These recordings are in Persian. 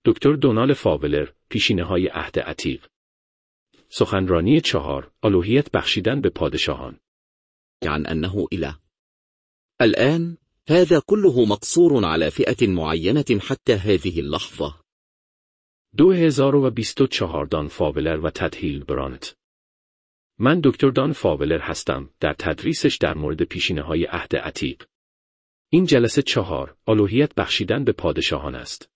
دکتر دونالد فاولر، پیشینه‌های عهد عتیق. سخنرانی 4، الوهیت بخشیدن به پادشاهان. عن أنه إله. الآن هذا كله مقصور على فئة معينة حتى هذه اللحظة. 2024 دان فاولر و تد هیلبرانت. من دکتر دان فاولر هستم، در تدریسش در مورد پیشینه‌های عهد عتیق. این جلسه 4، الوهیت بخشیدن به پادشاهان است.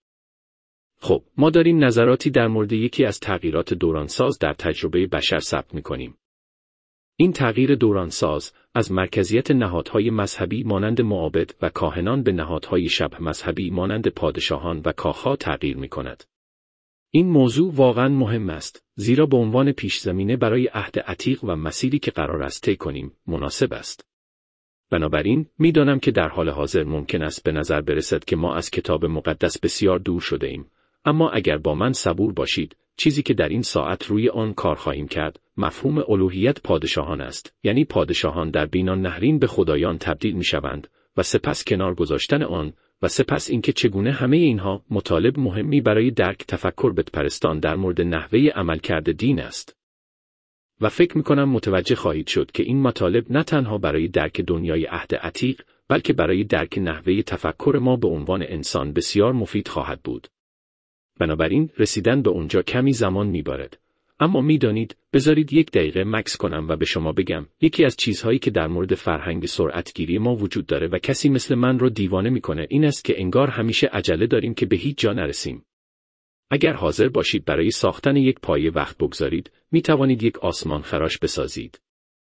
خب، ما داریم نظراتی در مورد یکی از تغییرات دورانساز در تجربه بشر ثبت می‌کنیم. این تغییر دورانساز از مرکزیت نهادهای مذهبی مانند معابد و کاهنان به نهادهای شبه مذهبی مانند پادشاهان و کاخها تغییر می‌کند. این موضوع واقعاً مهم است، زیرا به عنوان پیش‌زمینه برای عهد عتیق و مسیری که قرار است طی کنیم، مناسب است. بنابراین می‌دانم که در حال حاضر ممکن است به نظر برسد که ما از کتاب مقدس بسیار دور شده ایم، اما اگر با من صبور باشید، چیزی که در این ساعت روی آن کار خواهیم کرد، مفهوم الوهیت پادشاهان است، یعنی پادشاهان در بینان نهرین به خدایان تبدیل می‌شوند و سپس کنار گذاشتن آن و سپس اینکه چگونه همه اینها مطالب مهمی برای درک تفکر بتپرستان در مورد نحوه عملکرد دین است. و فکر می‌کنم متوجه خواهید شد که این مطالب نه تنها برای درک دنیای عهد عتیق، بلکه برای درک نحوه تفکر ما به عنوان انسان بسیار مفید خواهد بود. بنابراین رسیدن به اونجا کمی زمان می‌برد. اما می‌دانید، بذارید 1 دقیقه مکث کنم و به شما بگم، یکی از چیزهایی که در مورد فرهنگ سرعتگیری ما وجود داره و کسی مثل من رو دیوانه می‌کنه این است که انگار همیشه عجله داریم که به هیچ جا نرسیم. اگر حاضر باشید برای ساختن یک پایه وقت بگذارید، می‌توانید یک آسمان خراش بسازید.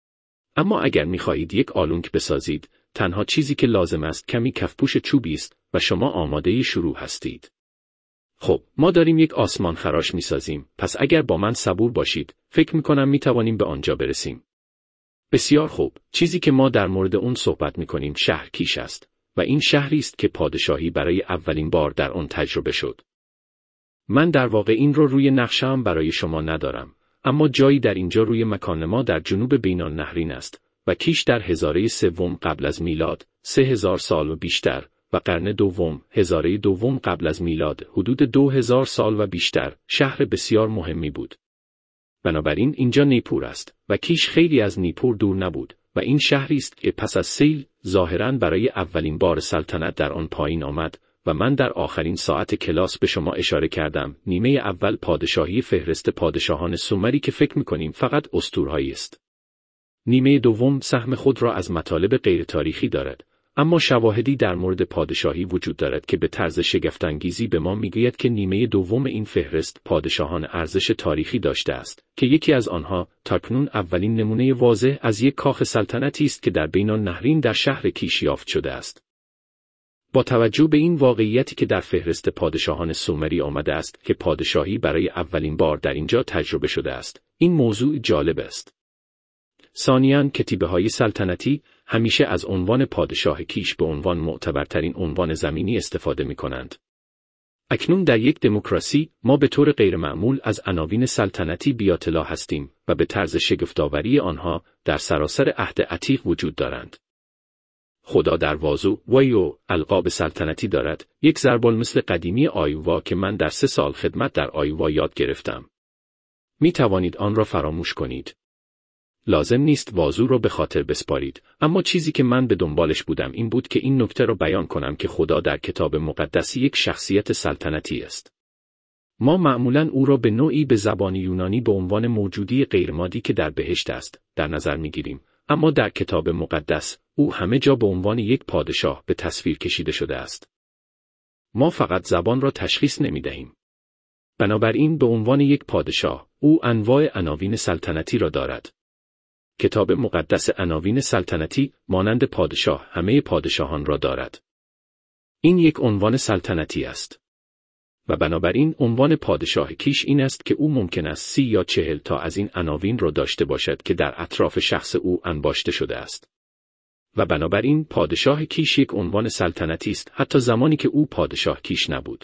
اما اگر می‌خواهید یک آلونک بسازید، تنها چیزی که لازم است کمی کفپوش چوبی است و شما آماده شروع هستید. خب، ما داریم یک آسمان خراش می‌سازیم، پس اگر با من صبور باشید، فکر می‌کنم می‌توانیم به آنجا برسیم. بسیار خوب، چیزی که ما در مورد اون صحبت می‌کنیم شهر کیش است و این شهری است که پادشاهی برای اولین بار در آن تجربه شد. من در واقع این رو روی نقشه‌ام برای شما ندارم، اما جایی در اینجا روی مکان ما در جنوب بینان نهرین است و کیش در هزاره 3 قبل از میلاد، 3000 سال و بیشتر، و قرن دوم، هزاره دوم قبل از میلاد، حدود 2000 سال و بیشتر، شهر بسیار مهمی بود. بنابراین اینجا نیپور است و کیش خیلی از نیپور دور نبود و این شهری است که پس از سیل ظاهراً برای اولین بار سلطنت در آن پایین آمد و من در آخرین ساعت کلاس به شما اشاره کردم، نیمه اول پادشاهی فهرست پادشاهان سومری که فکر می‌کنیم فقط اسطورهایی است. نیمه دوم سهم خود را از مطالب غیر تاریخی دارد، اما شواهدی در مورد پادشاهی وجود دارد که به طرز شگفت‌انگیزی به ما میگوید که نیمه دوم این فهرست پادشاهان ارزش تاریخی داشته است که یکی از آنها تاکنون اولین نمونه واضح از یک کاخ سلطنتی است که در بینان نهرین در شهر کیش یافت شده است. با توجه به این واقعیتی که در فهرست پادشاهان سومری آمده است که پادشاهی برای اولین بار در اینجا تجربه شده است، این موضوع جالب است. ثانیاً کتیبه‌های سلطنتی همیشه از عنوان پادشاه کیش به عنوان معتبرترین عنوان زمینی استفاده می‌کنند. اکنون در یک دموکراسی ما به طور غیرمعمول از عناوین سلطنتی بی‌اطلاع هستیم و به طرز شگفت‌آوری آنها در سراسر عهد عتیق وجود دارند. خدا در وازو وایو القاب سلطنتی دارد، یک ضرب‌المثل قدیمی آیووا که من در 3 سال خدمت در آیووا یاد گرفتم. می توانید آن را فراموش کنید. لازم نیست وازو را به خاطر بسپارید، اما چیزی که من به دنبالش بودم این بود که این نکته را بیان کنم که خدا در کتاب مقدس یک شخصیت سلطنتی است. ما معمولاً او را به نوعی به زبان یونانی به عنوان موجودی غیرمادی که در بهشت است در نظر می‌گیریم، اما در کتاب مقدس او همه جا به عنوان یک پادشاه به تصویر کشیده شده است. ما فقط زبان را تشخیص نمی‌دهیم. بنابراین به عنوان یک پادشاه او انواع عناوین سلطنتی را دارد. کتاب مقدس عناوین سلطنتی مانند پادشاه همه پادشاهان را دارد. این یک عنوان سلطنتی است. و بنابراین عنوان پادشاه کیش این است که او ممکن است 30 یا 40 تا از این عناوین را داشته باشد که در اطراف شخص او انباشته شده است. و بنابراین پادشاه کیش یک عنوان سلطنتی است حتی زمانی که او پادشاه کیش نبود.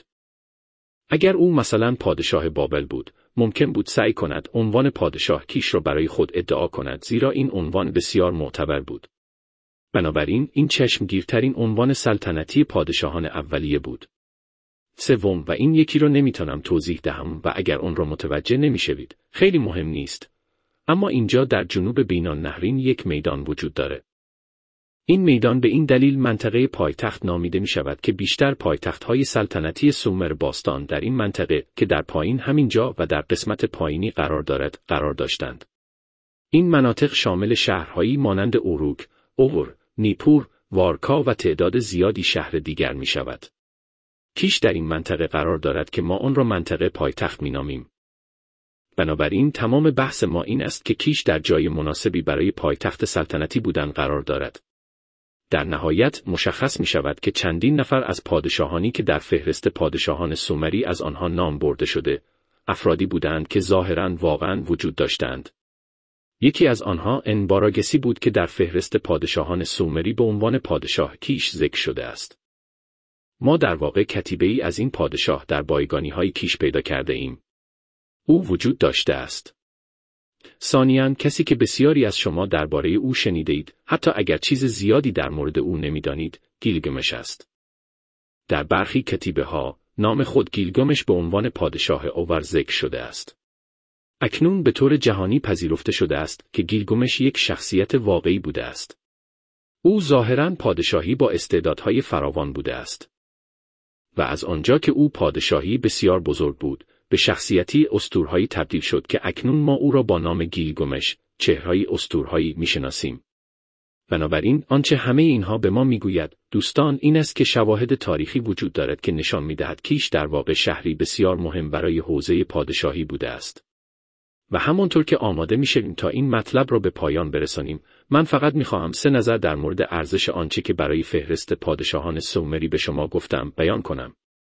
اگر او مثلا پادشاه بابل بود، ممکن بود سعی کند عنوان پادشاه کیش را برای خود ادعا کند زیرا این عنوان بسیار معتبر بود. بنابراین این چشمگیرترین عنوان سلطنتی پادشاهان اولیه بود. سوم، و این یکی رو نمیتونم توضیح دهم و اگر اون رو متوجه نمیشوید خیلی مهم نیست. اما اینجا در جنوب بین‌النهرین یک میدان وجود داره. این میدان به این دلیل منطقه پایتخت نامیده می شود که بیشتر پایتخت‌های سلطنتی سومر باستان در این منطقه که در پایین همینجا و در قسمت پایینی قرار دارد قرار داشتند. این مناطق شامل شهرهایی مانند اوروک، اور، نیپور، وارکا و تعداد زیادی شهر دیگر می شود. کیش در این منطقه قرار دارد که ما آن را منطقه پایتخت می نامیم. بنابراین تمام بحث ما این است که کیش در جای مناسبی برای پایتخت سلطنتی بودن قرار دارد. در نهایت مشخص می شود که چندین نفر از پادشاهانی که در فهرست پادشاهان سومری از آنها نام برده شده، افرادی بودند که ظاهراً واقعاً وجود داشتند. یکی از آنها انباراگسی بود که در فهرست پادشاهان سومری به عنوان پادشاه کیش ذکر شده است. ما در واقع کتیبه‌ای از این پادشاه در بایگانی‌های کیش پیدا کرده ایم. او وجود داشته است. ثانیاً کسی که بسیاری از شما درباره او شنیدید، حتی اگر چیز زیادی در مورد او نمی‌دانید، گیلگمش است. در برخی کتیبه‌ها نام خود گیلگمش به عنوان پادشاه اوور ذکر شده است. اکنون به طور جهانی پذیرفته شده است که گیلگمش یک شخصیت واقعی بوده است. او ظاهراً پادشاهی با استعدادهای فراوان بوده است. و از آنجا که او پادشاهی بسیار بزرگ بود، به شخصیتی اسطورهایی تبدیل شد که اکنون ما او را با نام گیلگمش، چهره‌ای اسطورهایی می‌شناسیم. بنابراین آنچه همه اینها به ما میگوید، دوستان، این است که شواهد تاریخی وجود دارد که نشان می‌دهد کیش در واقع شهری بسیار مهم برای حوزه پادشاهی بوده است. و همانطور که آماده می‌شویم تا این مطلب را به پایان برسانیم، من فقط می‌خواهم 3 نظر در مورد ارزش آنچه که برای فهرست پادشاهان سومری به شما گفتم بیان کنم.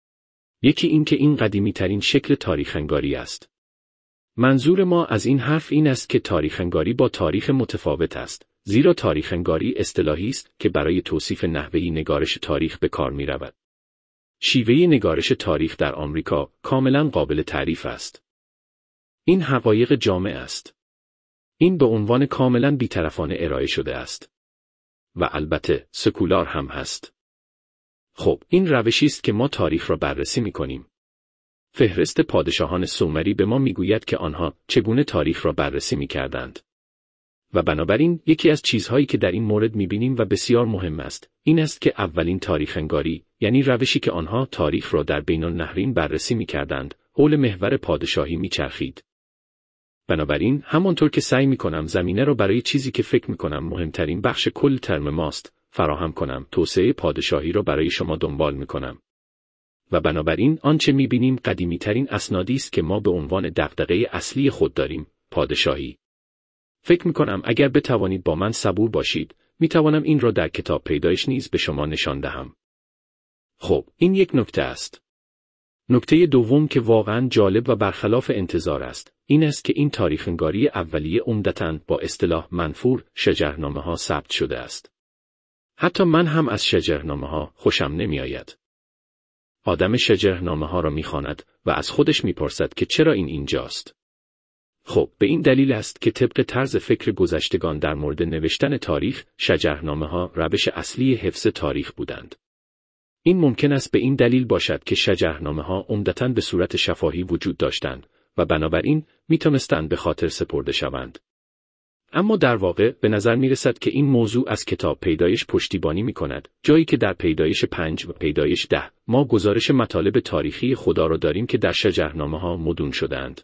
یکی این که این قدیمی‌ترین شکل تاریخ‌نگاری است. منظور ما از این حرف این است که تاریخ‌نگاری با تاریخ متفاوت است، زیرا تاریخ‌نگاری اصطلاحی است که برای توصیف نحوهی نگارش تاریخ به کار می‌رود. شیوه نگارش تاریخ در آمریکا کاملاً قابل تعریف است. این حقایق جامع است. این به عنوان کاملاً بی‌طرفانه ارائه شده است. و البته سکولار هم هست. خب، این روشی است که ما تاریخ را بررسی می‌کنیم. فهرست پادشاهان سومری به ما می‌گوید که آنها چگونه تاریخ را بررسی می‌کردند. و بنابراین یکی از چیزهایی که در این مورد می‌بینیم و بسیار مهم است، این است که اولین تاریخ‌نگاری، یعنی روشی که آنها تاریخ را در بین‌النهرین بررسی می‌کردند، حول محور پادشاهی می‌چرخید. بنابراین همانطور که سعی می‌کنم زمینه را برای چیزی که فکر می‌کنم مهمترین بخش کل ترم ماست فراهم کنم، توسعه پادشاهی را برای شما دنبال می‌کنم. و بنابراین آنچه می‌بینیم قدیمی‌ترین اسنادی است که ما به عنوان دغدغه اصلی خود داریم، پادشاهی. فکر می‌کنم اگر بتوانید با من صبور باشید، می‌توانم این را در کتاب پیدایش نیز به شما نشان دهم. خب، این یک نکته است. نکته دوم که واقعاً جالب و برخلاف انتظار است، این است که این تاریخ‌نگاری اولیه عمدتاً با اصطلاح منفور شجرنامه‌ها ثبت شده است. حتی من هم از شجرنامه‌ها خوشم نمی‌آید. آدم شجرنامه‌ها را می‌خواند و از خودش می‌پرسد که چرا این اینجاست. خب، به این دلیل است که طبق طرز فکر گذشتگان در مورد نوشتن تاریخ، شجرنامه‌ها روش اصلی حفظ تاریخ بودند. این ممکن است به این دلیل باشد که شجرنامه‌ها عمدتاً به صورت شفاهی وجود داشتند و بنابراین می‌توانستند به خاطر سپرده شوند. اما در واقع به نظر می‌رسد که این موضوع از کتاب پیدایش پشتیبانی می‌کند، جایی که در پیدایش 5 و پیدایش 10 ما گزارش مطالب تاریخی خدا را داریم که در شجرنامه‌ها مدون شده‌اند.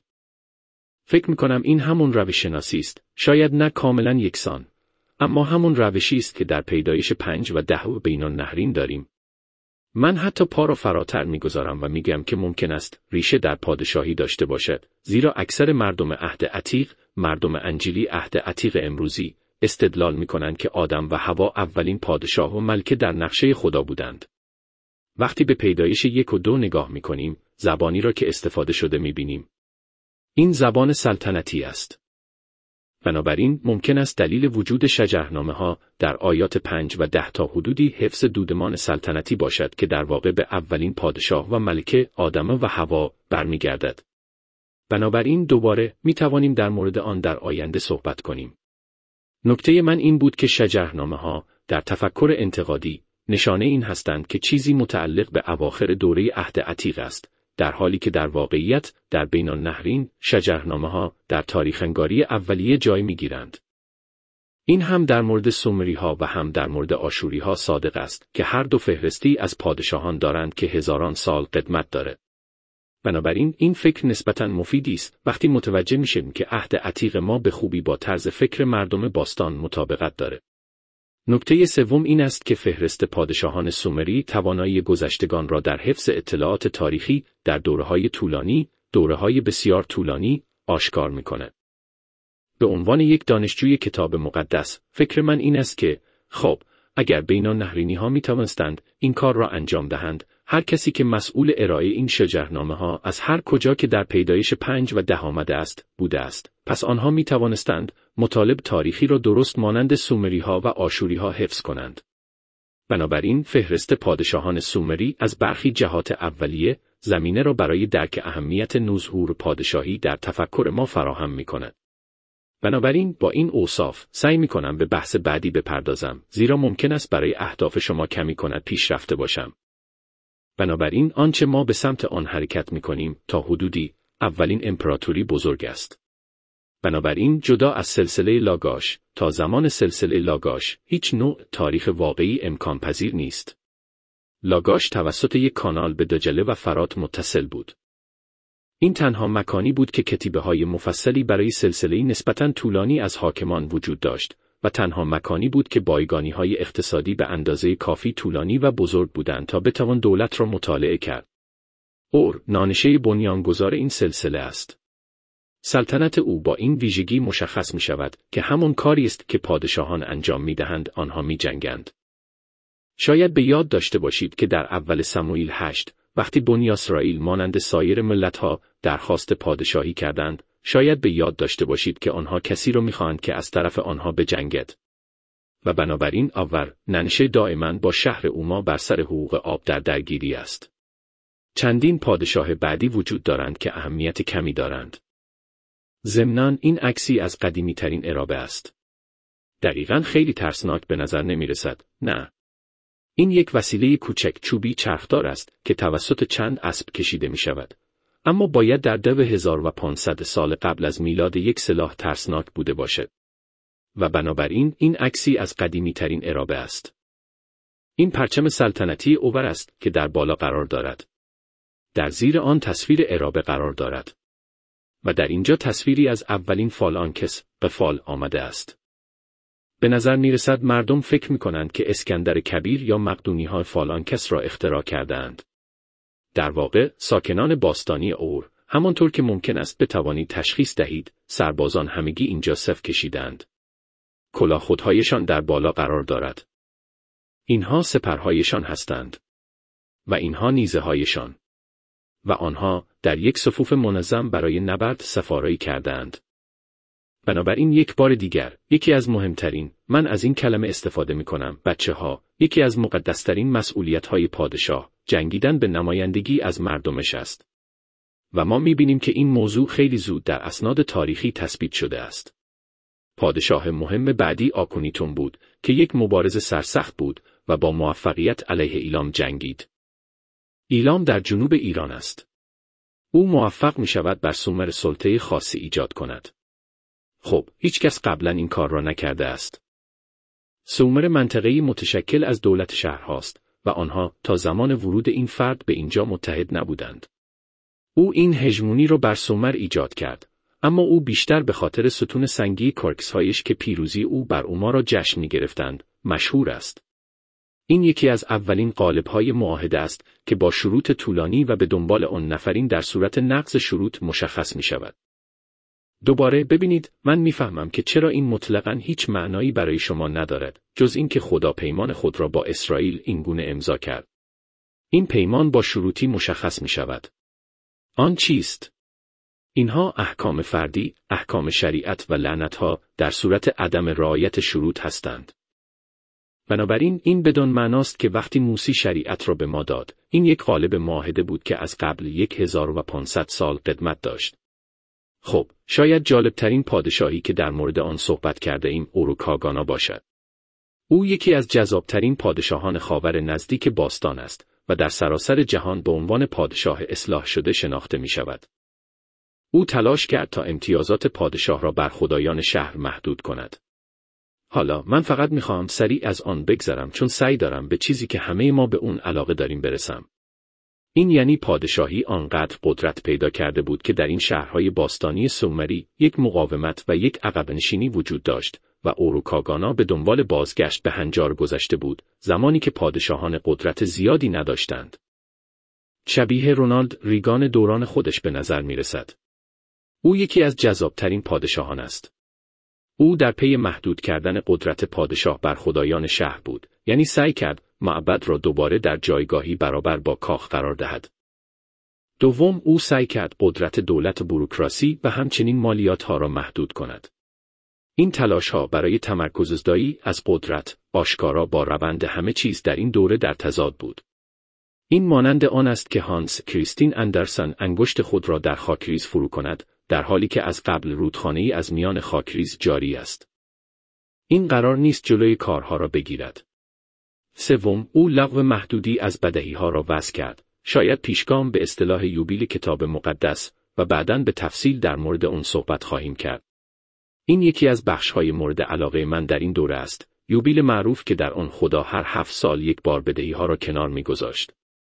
فکر می‌کنم این همون روش شناسی است، شاید نه کاملاً یکسان، اما همون روشی است که در پیدایش 5 و 10 بین‌النهرین داریم. من حتی پا را فراتر می‌گذارم و میگم که ممکن است ریشه در پادشاهی داشته باشد، زیرا اکثر مردم عهد عتیق، مردم انجیلی عهد عتیق امروزی، استدلال می‌کنند که آدم و حوا اولین پادشاه و ملکه در نقشه خدا بودند. وقتی به پیدایش 1 و 2 نگاه می‌کنیم، زبانی را که استفاده شده می‌بینیم. این زبان سلطنتی است. بنابراین ممکن است دلیل وجود شجرنامه‌ها در آیات 5 و 10 تا حدودی حفظ دودمان سلطنتی باشد که در واقع به اولین پادشاه و ملکه آدم و حوا برمیگردد. بنابراین دوباره می توانیم در مورد آن در آینده صحبت کنیم. نکته من این بود که شجرنامه‌ها در تفکر انتقادی نشانه این هستند که چیزی متعلق به اواخر دوره عهد عتیق است، در حالی که در واقعیت در بین النهرین شجرنامه‌ها در تاریخ‌نگاری اولیه جای می‌گیرند. این هم در مورد سومری‌ها و هم در مورد آشوری‌ها صادق است که هر دو فهرستی از پادشاهان دارند که هزاران سال قدمت داره. بنابراین این فکر نسبتاً مفیدی است وقتی متوجه میشیم که عهد عتیق ما به خوبی با طرز فکر مردم باستان مطابقت داره. نکته سوم این است که فهرست پادشاهان سومری توانایی گذشتگان را در حفظ اطلاعات تاریخی در دوره‌های طولانی، دوره‌های بسیار طولانی، آشکار می‌کند. به عنوان یک دانشجوی کتاب مقدس، فکر من این است که خب، اگر بین النهرینی‌ها می‌توانستند این کار را انجام دهند، هر کسی که مسئول ارائه این شجرنامه‌ها از هر کجا که در پیدایش 5 و 10 آمده است، بوده است، پس آنها می‌توانستند مطالب تاریخی را درست مانند سومری‌ها و آشوری‌ها حفظ کنند. بنابراین فهرست پادشاهان سومری از برخی جهات اولیه زمینه را برای درک اهمیت نوظهور پادشاهی در تفکر ما فراهم می‌کند. بنابراین با این اوصاف سعی می‌کنم به بحث بعدی بپردازم، زیرا ممکن است برای اهداف شما کمی کند پیش رفته باشم. بنابراین آنچه ما به سمت آن حرکت می‌کنیم تا حدودی اولین امپراتوری بزرگ است. بنابراین جدا از سلسله لاگاش تا زمان سلسله لاگاش هیچ نوع تاریخ واقعی امکان پذیر نیست. لاگاش توسط یک کانال به دجله و فرات متصل بود. این تنها مکانی بود که کتیبه‌های مفصلی برای سلسله‌ای نسبتاً طولانی از حاکمان وجود داشت و تنها مکانی بود که بایگانی‌های اقتصادی به اندازه کافی طولانی و بزرگ بودند تا بتوان دولت را مطالعه کرد. اور نانشه بنیانگذار این سلسله است. سلطنت او با این ویژگی مشخص می شود که همون کاری است که پادشاهان انجام می دهند، آنها می جنگند. شاید به یاد داشته باشید که در اول سموئیل 8 وقتی بنی اسرائیل مانند سایر ملت‌ها درخواست پادشاهی کردند، شاید به یاد داشته باشید که آنها کسی را می‌خواهند که از طرف آنها بجنگد. و بنابراین آور ننشه دائما با شهر اوما بر سر حقوق آب در درگیری است. چندین پادشاه بعدی وجود دارند که اهمیت کمی دارند. ضمناً این عکسی از قدیمی‌ترین ارابه است. دقیقاً خیلی ترسناک به نظر نمی‌رسد، نه؟ این یک وسیله کوچک چوبی چرخدار است که توسط چند اسب کشیده می‌شود. اما باید در 2500 سال قبل از میلاد یک سلاح ترسناک بوده باشد. و بنابراین این عکسی از قدیمی‌ترین ارابه است. این پرچم سلطنتی اوور است که در بالا قرار دارد. در زیر آن تصویر ارابه قرار دارد. و در اینجا تصویری از اولین فالانکس به فال آمده است. به نظر می‌رسد مردم فکر می‌کنند که اسکندر کبیر یا مقدونی‌ها فالانکس را اختراع کردند. در واقع ساکنان باستانی اور، همانطور که ممکن است بتوانید تشخیص دهید، سربازان همگی اینجا صف کشیدند. کلاه خودهایشان در بالا قرار دارد. اینها سپرهایشان هستند. و اینها نیزه هایشان. و آنها در یک صفوف منظم برای نبرد سفارایی کردند. بنابراین یک بار دیگر، یکی از مهمترین، من از این کلمه استفاده می کنم، بچه‌ها، یکی از مقدسترین مسئولیت‌های پادشاه، جنگیدن به نمایندگی از مردمش است. و ما می بینیم که این موضوع خیلی زود در اسناد تاریخی تثبیت شده است. پادشاه مهم بعدی آکونیتون بود که یک مبارز سرسخت بود و با موفقیت علیه ایلام جنگید. ایلام در جنوب ایران است. او موفق می شود بر سومر سلطه خاصی ایجاد کند. خب، هیچ کس قبلا این کار را نکرده است. سومر منطقه‌ای متشکل از دولت شهرهاست و آنها تا زمان ورود این فرد به اینجا متحد نبودند. او این هژمونی را بر سومر ایجاد کرد، اما او بیشتر به خاطر ستون سنگی کورکس‌هایش که پیروزی او بر اوما را جشن می‌گرفتند، مشهور است. این یکی از اولین قالب‌های معاهده است که با شروط طولانی و به دنبال آن نفرین در صورت نقض شروط مشخص می‌شود. دوباره ببینید، من میفهمم که چرا این مطلقاً هیچ معنایی برای شما ندارد، جز اینکه خدا پیمان خود را با اسرائیل اینگونه امضا کرد. این پیمان با شروطی مشخص می‌شود. آن چیست؟ اینها احکام فردی، احکام شریعت و لعنت‌ها در صورت عدم رعایت شروط هستند. بنابراین این بدون معناست که وقتی موسی شریعت را به ما داد، این یک قالب معاهده بود که از قبل 1500 سال قدمت داشت. خب، شاید جالبترین پادشاهی که در مورد آن صحبت کرده ایم اوروکاگانا باشد. او یکی از جذابترین پادشاهان خاور نزدیک باستان است و در سراسر جهان به عنوان پادشاه اصلاح شده شناخته می شود. او تلاش کرد تا امتیازات پادشاه را بر خدایان شهر محدود کند. حالا من فقط میخواهم سریع از آن بگذرم چون سعی دارم به چیزی که همه ما به اون علاقه داریم برسم. این یعنی پادشاهی آنقدر قدرت پیدا کرده بود که در این شهرهای باستانی سومری یک مقاومت و یک عقب‌نشینی وجود داشت و اوروکاگانا به دنبال بازگشت به هنجار گذشته بود، زمانی که پادشاهان قدرت زیادی نداشتند. شبیه رونالد ریگان دوران خودش به نظر می رسد. او یکی از جذابترین پادشاهان است. او در پی محدود کردن قدرت پادشاه بر خدایان شهر بود، یعنی سعی کرد معبد را دوباره در جایگاهی برابر با کاخ قرار دهد. دوم، او سعی کرد قدرت دولت بوروکراسی و همچنین مالیات‌ها را محدود کند. این تلاش‌ها برای تمرکزداری از قدرت آشکارا با روند همه چیز در این دوره در تضاد بود. این مانند آن است که هانس کریستین اندرسن انگشت خود را در خاکریز فرو کند، در حالی که از قبل رودخانه‌ای از میان خاکریز جاری است. این قرار نیست جلوی کارها را بگیرد. سوم، او لغو محدودی از بدهی‌ها را وضع کرد، شاید پیشگام به اصطلاح یوبیل کتاب مقدس، و بعداً به تفصیل در مورد آن صحبت خواهیم کرد. این یکی از بخش‌های مورد علاقه من در این دوره است، یوبیل معروف که در آن خدا هر 7 سال یک بار بدهی‌ها را کنار می‌گذاشت.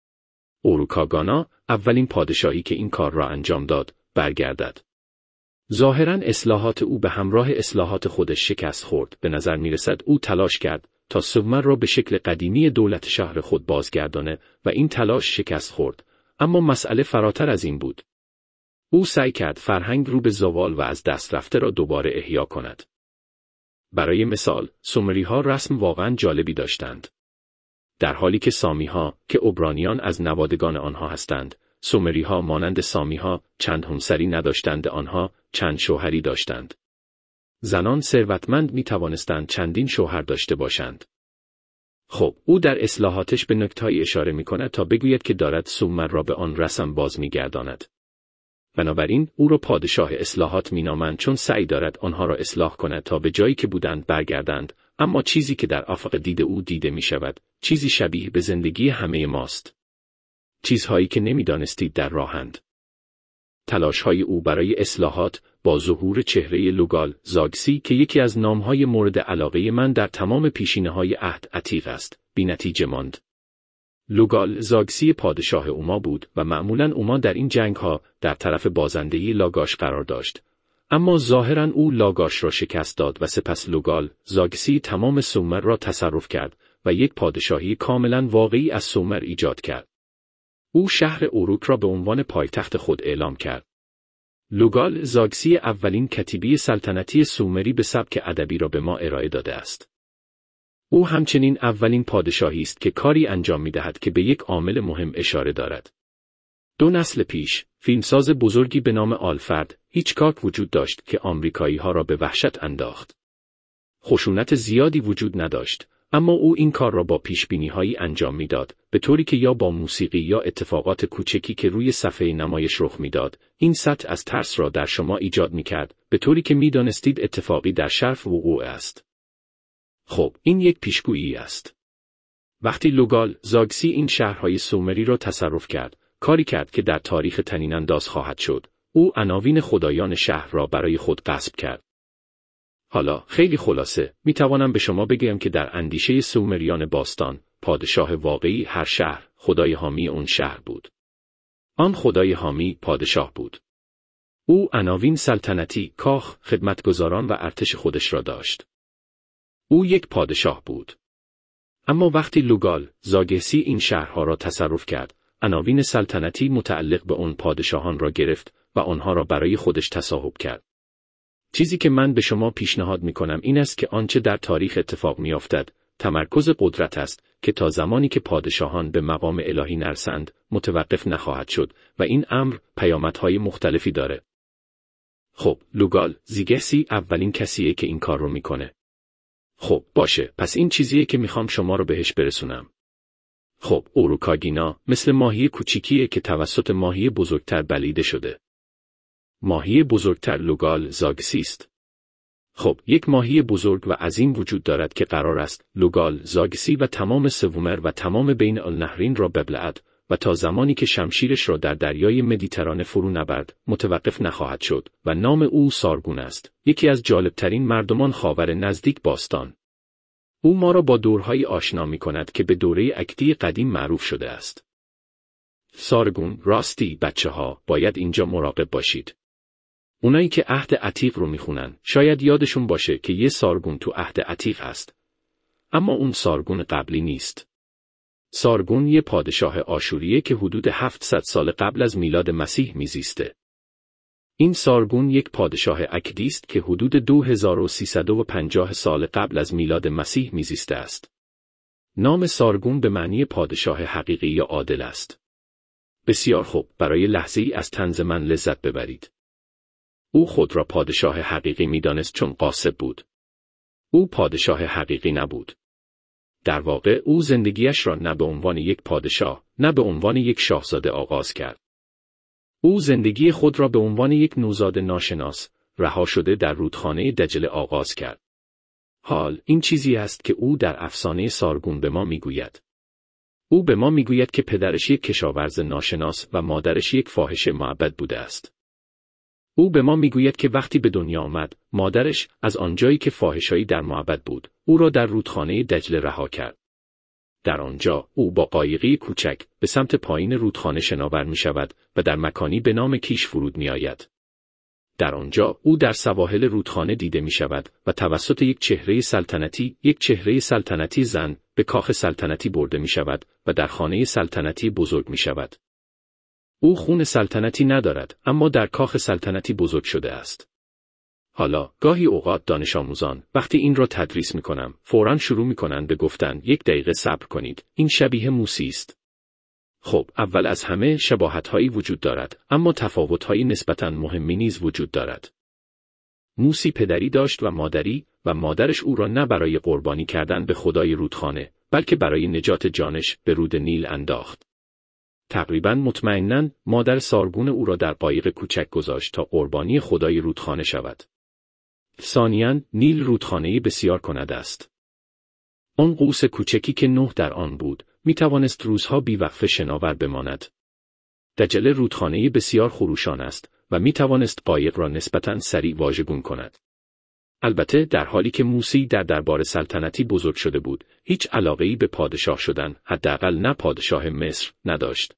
اوروکاگانا، اولین پادشاهی که این کار را انجام داد، برگردد. ظاهراً اصلاحات او به همراه اصلاحات خودش شکست خورد. به نظر می‌رسد او تلاش کرد تا سومر را به شکل قدیمی دولت شهر خود بازگرداند و این تلاش شکست خورد، اما مسئله فراتر از این بود. او سعی کرد فرهنگ رو به زوال و از دست رفته را دوباره احیا کند. برای مثال، سومری‌ها رسم واقعاً جالبی داشتند. در حالی که سامی‌ها که عبرانیان از نوادگان آنها هستند، سومری‌ها مانند سامی‌ها چند همسری نداشتند، آنها چند شوهری داشتند. زنان ثروتمند می‌توانستند چندین شوهر داشته باشند. خب، او در اصلاحاتش به نکته‌ای اشاره می‌کند تا بگوید که دارد سومر را به آن رسم باز می‌گرداند. بنابراین او را پادشاه اصلاحات می‌نامند چون سعی دارد آنها را اصلاح کند تا به جایی که بودند برگردند، اما چیزی که در افق دید او دیده می‌شود، چیزی شبیه به زندگی همه ماست. چیزهایی که نمی‌دانستید در راهند. تلاش‌های او برای اصلاحات با ظهور چهره لوگال زاگسی که یکی از نام‌های مورد علاقه من در تمام پیشینه‌های عهد عتیق است، بی‌نتیجه ماند. لوگال زاگسی پادشاه اوما بود و معمولاً اوما در این جنگ‌ها در طرف بازندهی لاگاش قرار داشت. اما ظاهراً او لاگاش را شکست داد و سپس لوگال زاگسی تمام سومر را تصرف کرد و یک پادشاهی کاملاً واقعی از سومر ایجاد کرد. او شهر اوروک را به عنوان پایتخت خود اعلام کرد. لوگال زاگسی اولین کتیبه سلطنتی سومری به سبک ادبی را به ما ارائه داده است. او همچنین اولین پادشاهی است که کاری انجام می‌دهد که به یک عامل مهم اشاره دارد. 2 نسل پیش، فیلمساز بزرگی به نام آلفرد هیچکاک وجود داشت که آمریکایی‌ها را به وحشت انداخت. خشونت زیادی وجود نداشت، اما او این کار را با پیشبینی‌هایی انجام می‌داد، به طوری که یا با موسیقی یا اتفاقات کوچکی که روی صفحه نمایش رخ می‌داد، این سطح از ترس را در شما ایجاد می‌کرد، به طوری که می‌دانستید اتفاقی در شرف وقوع است. خب، این یک پیشگویی است. وقتی لوگال زاگسی این شهرهای سومری را تصرف کرد، کاری کرد که در تاریخ طنین‌انداز خواهد شد. او عناوین خدایان شهر را برای خود غصب کرد. حالا خیلی خلاصه میتوانم به شما بگم که در اندیشه سومریان باستان، پادشاه واقعی هر شهر خدای حامی اون شهر بود. آن خدای حامی پادشاه بود. او عناوین سلطنتی، کاخ، خدمتگزاران و ارتش خودش را داشت. او یک پادشاه بود. اما وقتی لوگال زاگسی این شهرها را تصرف کرد، عناوین سلطنتی متعلق به اون پادشاهان را گرفت و آنها را برای خودش تصاحب کرد. چیزی که من به شما پیشنهاد می‌کنم این است که آنچه در تاریخ اتفاق می‌افتد، تمرکز قدرت است که تا زمانی که پادشاهان به مقام الهی نرسند، متوقف نخواهد شد و این امر پیامدهای مختلفی داره. خب، لوگال زاگسی اولین کسیه که این کار رو می‌کنه. خب، باشه، پس این چیزیه که می‌خوام شما رو بهش برسونم. خب، اوروکاگینا مثل ماهی کوچیکیه که توسط ماهی بزرگتر بلیده شده. ماهی بزرگتر لوگال زاگسی است. خب، یک ماهی بزرگ و عظیم وجود دارد که قرار است لوگال، زاگسی و تمام سومر و تمام بین النهرین را ببلعد و تا زمانی که شمشیرش را در دریای مدیترانه فرو نبرد متوقف نخواهد شد و نام او سارگون است، یکی از جالبترین مردمان خاور نزدیک باستان. او ما را با دورهایی آشنا می کند که به دوره اکدی قدیم معروف شده است. سارگون، راستی بچه‌ها باید اینجا مراقب باشید. اونایی که عهد عتیق رو میخونن شاید یادشون باشه که یه سارگون تو عهد عتیق هست. اما اون سارگون قبلی نیست. سارگون یه پادشاه آشوریه که حدود 700 سال قبل از میلاد مسیح میزیسته. این سارگون یک پادشاه اکدی است که حدود 2350 سال قبل از میلاد مسیح میزیسته است. نام سارگون به معنی پادشاه حقیقی یا عادل است. بسیار خوب، برای لحظه‌ای از طنز من لذت ببرید. او خود را پادشاه حقیقی می‌دانست چون غاصب بود. او پادشاه حقیقی نبود. در واقع او زندگیش را نه به عنوان یک پادشاه، نه به عنوان یک شاهزاده آغاز کرد. او زندگی خود را به عنوان یک نوزاد ناشناس، رها شده در رودخانه دجله آغاز کرد. حال این چیزی است که او در افسانه سارگون به ما میگوید. او به ما میگوید که پدرش یک کشاورز ناشناس و مادرش یک فاحشه معبد بوده است. او به ما میگوید که وقتی به دنیا آمد، مادرش از آنجایی که فاحشه‌ای در معبد بود، او را در رودخانه دجله رها کرد. در آنجا او با قایقی کوچک به سمت پایین رودخانه شناور می شود و در مکانی به نام کیش فرود می آید. در آنجا او در سواحل رودخانه دیده می شود و توسط یک چهره سلطنتی زن به کاخ سلطنتی برده می شود و در خانه سلطنتی بزرگ می شود. او خون سلطنتی ندارد، اما در کاخ سلطنتی بزرگ شده است. حالا گاهی اوقات دانش آموزان وقتی این را تدریس می کنم فوراً شروع می کنند به گفتن 1 دقیقه صبر کنید، این شبیه موسی است. خب، اول از همه شباهت‌هایی وجود دارد، اما تفاوت‌های نسبتاً مهمی نیز وجود دارد. موسی پدری داشت و مادری و مادرش او را نه برای قربانی کردن به خدای رودخانه، بلکه برای نجات جانش به رود نیل انداخت. تقریباً مطمئناً مادر سارگون او را در قایق کوچک گذاشت تا قربانی خدای رودخانه شود. ثانیاً نیل رودخانه‌ای بسیار کننده است. آن قوس کوچکی که نوح در آن بود، می توانست روزها بی‌وقفه شناور بماند. دجله رودخانه‌ای بسیار خروشان است و می توانست قایق را نسبتاً سریع واژگون کند. البته در حالی که موسی در دربار سلطنتی بزرگ شده بود، هیچ علاقه‌ای به پادشاه شدن، حداقل نه پادشاه مصر، نداشت.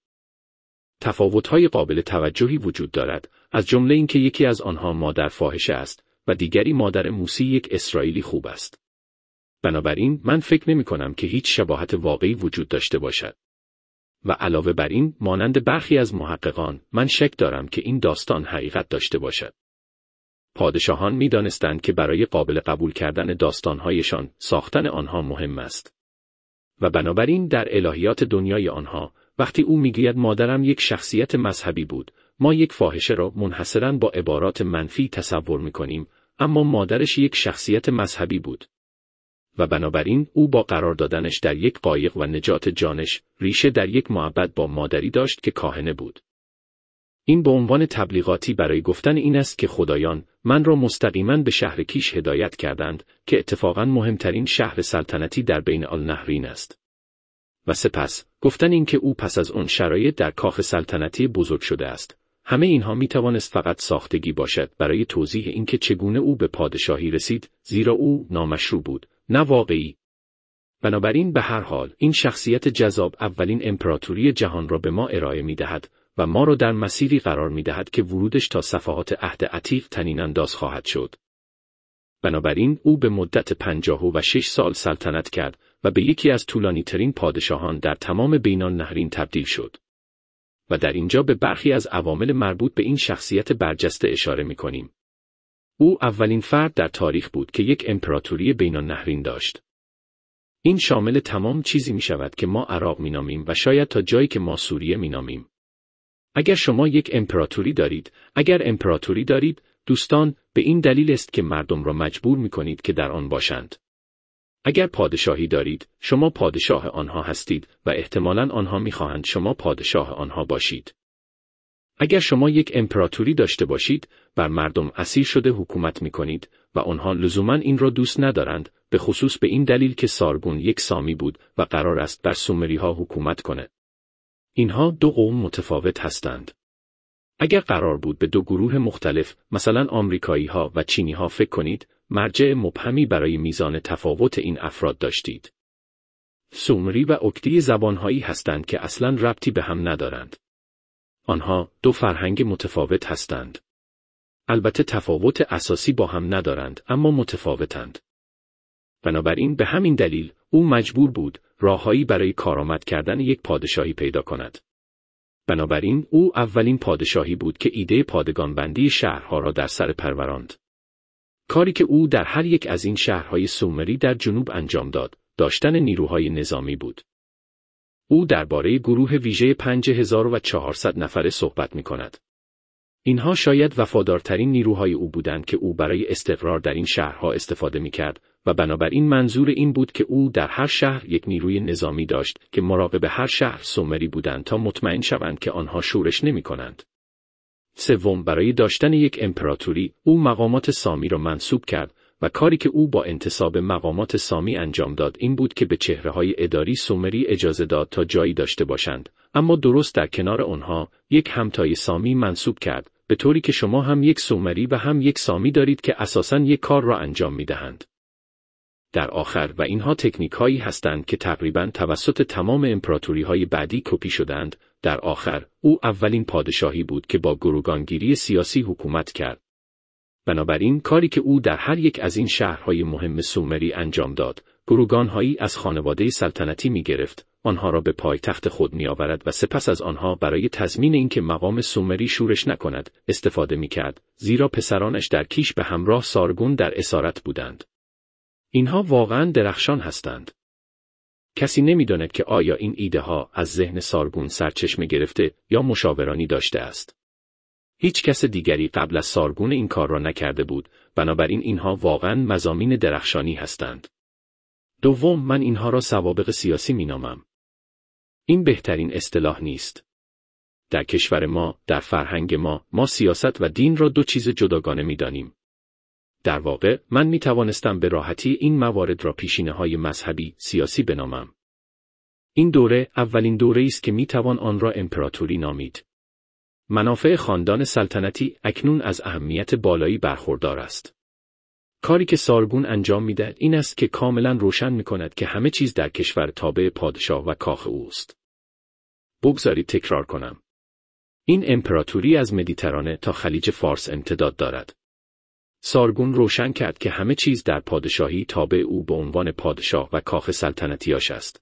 تفاوت‌های قابل توجهی وجود دارد، از جمله اینکه یکی از آنها مادر فاحشه است و دیگری مادر موسی یک اسرائیلی خوب است. بنابراین من فکر نمی‌کنم که هیچ شباهت واقعی وجود داشته باشد. و علاوه بر این، مانند برخی از محققان، من شک دارم که این داستان حقیقت داشته باشد. پادشاهان می‌دانستند که برای قابل قبول کردن داستان‌هایشان، ساختن آنها مهم است. و بنابراین در الهیات دنیای آنها، وقتی او میگوید مادرم یک شخصیت مذهبی بود، ما یک فاحشه را منحصراً با عبارات منفی تصور می‌کنیم، اما مادرش یک شخصیت مذهبی بود. و بنابراین او با قرار دادنش در یک قایق و نجات جانش، ریشه در یک معبد با مادری داشت که کاهنه بود. این به عنوان تبلیغاتی برای گفتن این است که خدایان من را مستقیما به شهر کیش هدایت کردند که اتفاقاً مهمترین شهر سلطنتی در بین النهرین است. و سپس گفتن این که او پس از آن شرایط در کاخ سلطنتی بزرگ شده است. همه اینها می توانست فقط ساختگی باشد برای توضیح اینکه چگونه او به پادشاهی رسید، زیرا او نامشروع بود، نه واقعی. بنابراین به هر حال این شخصیت جذاب اولین امپراتوری جهان را به ما ارائه می دهد و ما را در مسیری قرار می دهد که ورودش تا صفحات عهد عتیق طنین انداز خواهد شد. بنابراین او به مدت 56 سال سلطنت کرد و به یکی از طولانی ترین پادشاهان در تمام بین النهرین تبدیل شد. و در اینجا به برخی از عوامل مربوط به این شخصیت برجسته اشاره می کنیم. او اولین فرد در تاریخ بود که یک امپراتوری بین النهرین داشت. این شامل تمام چیزی می شود که ما عراق می نامیم و شاید تا جایی که ما سوریه می نامیم. اگر شما یک امپراتوری دارید، دوستان، به این دلیل است که مردم را مجبور می کنید که در آن باشند. اگر پادشاهی دارید، شما پادشاه آنها هستید و احتمالاً آنها می خواهند شما پادشاه آنها باشید. اگر شما یک امپراتوری داشته باشید، بر مردم اسیر شده حکومت می کنید و آنها لزوماً این را دوست ندارند، به خصوص به این دلیل که سارگون یک سامی بود و قرار است بر سومری ها حکومت کند. اینها دو قوم متفاوت هستند. اگر قرار بود به دو گروه مختلف، مثلا آمریکایی ها و چینی ها فکر کنید، مرجع مبهمی برای میزان تفاوت این افراد داشتید. سومری و اکدی زبانهایی هستند که اصلاً ربطی به هم ندارند. آنها دو فرهنگ متفاوت هستند. البته تفاوت اساسی با هم ندارند، اما متفاوتند. بنابراین به همین دلیل او مجبور بود راههایی برای کارآمد کردن یک پادشاهی پیدا کند. بنابراین او اولین پادشاهی بود که ایده پادگانبندی شهرها را در سر پروراند. کاری که او در هر یک از این شهرهای سومری در جنوب انجام داد، داشتن نیروهای نظامی بود. او درباره گروه ویژه 5400 نفره صحبت می کند. اینها شاید وفادارترین نیروهای او بودند که او برای استقرار در این شهرها استفاده می کرد و بنابراین منظور این بود که او در هر شهر یک نیروی نظامی داشت که مراقب هر شهر سومری بودند تا مطمئن شوند که آنها شورش نمی کنند. سوم، برای داشتن یک امپراتوری، او مقامات سامی را منصوب کرد و کاری که او با انتصاب مقامات سامی انجام داد این بود که به چهره‌های اداری سومری اجازه داد تا جایی داشته باشند، اما درست در کنار آنها یک همتای سامی منصوب کرد، به طوری که شما هم یک سومری و هم یک سامی دارید که اساساً یک کار را انجام می‌دهند. در آخر، و اینها تکنیک‌هایی هستند که تقریباً توسط تمام امپراتوری‌های بعدی کپی شدند، در آخر او اولین پادشاهی بود که با گروگانگیری سیاسی حکومت کرد. بنابراین کاری که او در هر یک از این شهرهای مهم سومری انجام داد، گروگانهایی از خانواده سلطنتی می گرفت، آنها را به پایتخت خود می آورد و سپس از آنها برای تضمین اینکه مقام سومری شورش نکند، استفاده می کرد، زیرا پسرانش در کیش به همراه سارگون در اسارت بودند. اینها واقعاً درخشان هستند. کسی نمی‌داند که آیا این ایده ها از ذهن سارگون سرچشمه گرفته یا مشاورانی داشته است. هیچ کس دیگری قبل از سارگون این کار را نکرده بود، بنابراین اینها واقعاً مضامین درخشانی هستند. دوم، من اینها را سوابق سیاسی مینامم. این بهترین اصطلاح نیست. در کشور ما، در فرهنگ ما سیاست و دین را دو چیز جداگانه می‌دانیم. در واقع، من می‌توانستم به راحتی این موارد را پیشینه‌های مذهبی، سیاسی بنامم. این دوره اولین دوره‌ای است که می‌توان آن را امپراتوری نامید. منافع خاندان سلطنتی اکنون از اهمیت بالایی برخوردار است. کاری که سارگون انجام می‌دهد این است که کاملاً روشن می‌کند که همه چیز در کشور تابع پادشاه و کاخ اوست. بگذارید تکرار کنم. این امپراتوری از مدیترانه تا خلیج فارس امتداد دارد. سارگون روشن کرد که همه چیز در پادشاهی تابع او به عنوان پادشاه و کاخ سلطنتیاش است.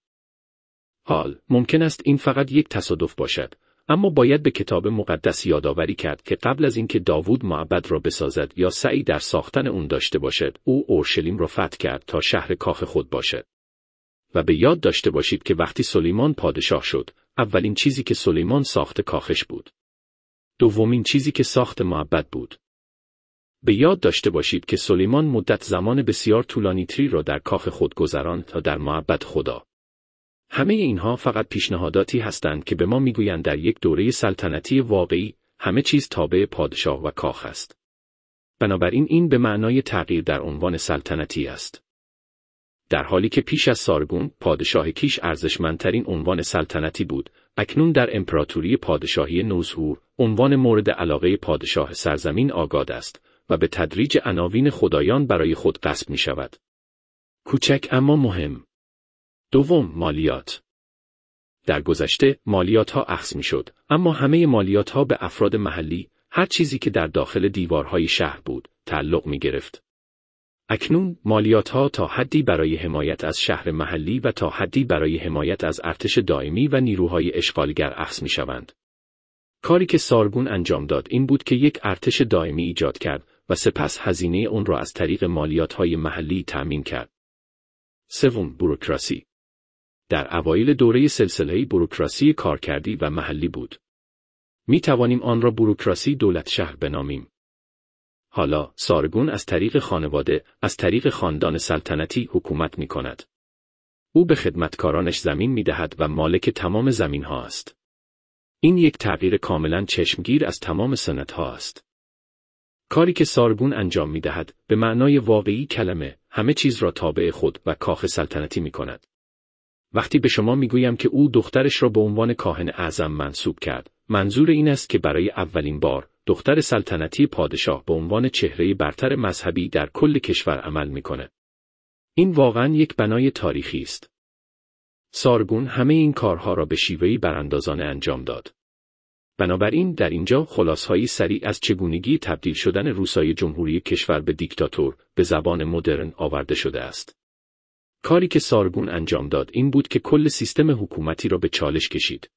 حال، ممکن است این فقط یک تصادف باشد، اما باید به کتاب مقدس یادآوری کرد که قبل از اینکه داوود معبد را بسازد یا سعی در ساختن اون داشته باشد، او اورشلیم را فتح کرد تا شهر کاخ خود باشد. و به یاد داشته باشید که وقتی سلیمان پادشاه شد، اولین چیزی که سلیمان ساخت کاخش بود. دومین چیزی که ساخت معبد بود. به یاد داشته باشید که سلیمان مدت زمان بسیار طولانی‌تری را در کاخ خود گذراند تا در معبد خدا. همه اینها فقط پیشنهاداتی هستند که به ما میگویند در یک دوره سلطنتی واقعی، همه چیز تابع پادشاه و کاخ است. بنابراین این به معنای تغییر در عنوان سلطنتی است. در حالی که پیش از سارگون، پادشاه کیش ارزشمندترین عنوان سلطنتی بود، اکنون در امپراتوری پادشاهی نوظهور، عنوان مورد علاقه پادشاه سرزمین آگاد است و به تدریج عناوین خدایان برای خود غصب می شود. کوچک اما مهم. دوم، مالیات. در گذشته، مالیات ها اخذ می شد، اما همه مالیات ها به افراد محلی، هر چیزی که در داخل دیوارهای شهر بود، تعلق می گرفت. اکنون، مالیات ها تا حدی برای حمایت از شهر محلی و تا حدی برای حمایت از ارتش دائمی و نیروهای اشغالگر اخذ می شوند. کاری که سارگون انجام داد این بود که یک ارتش دائمی ایجاد کرد و سپس هزینه اون را از طریق مالیات های محلی تأمین کرد. سوم، بوروکراسی. در اوایل دوره سلسله بوروکراسی کارکردی و محلی بود. می توانیم آن را بوروکراسی دولت شهر بنامیم. حالا، سارگون از طریق خانواده، از طریق خاندان سلطنتی حکومت می کند. او به خدمتکارانش زمین می دهد و مالک تمام زمین ها است. این یک تغییر کاملا چشمگیر از تمام سنت‌ها است. کاری که سارگون انجام می‌دهد، به معنای واقعی کلمه، همه چیز را تابع خود و کاخ سلطنتی می‌کند. وقتی به شما می‌گویم که او دخترش را به عنوان کاهن اعظم منصوب کرد، منظور این است که برای اولین بار دختر سلطنتی پادشاه به عنوان چهره برتر مذهبی در کل کشور عمل می‌کند. این واقعاً یک بنای تاریخی است. سارگون همه این کارها را به شیوهی براندازانه انجام داد. بنابراین در اینجا خلاصه‌ای سریع از چگونگی تبدیل شدن روسای جمهوری کشور به دیکتاتور به زبان مدرن آورده شده است. کاری که سارگون انجام داد این بود که کل سیستم حکومتی را به چالش کشید.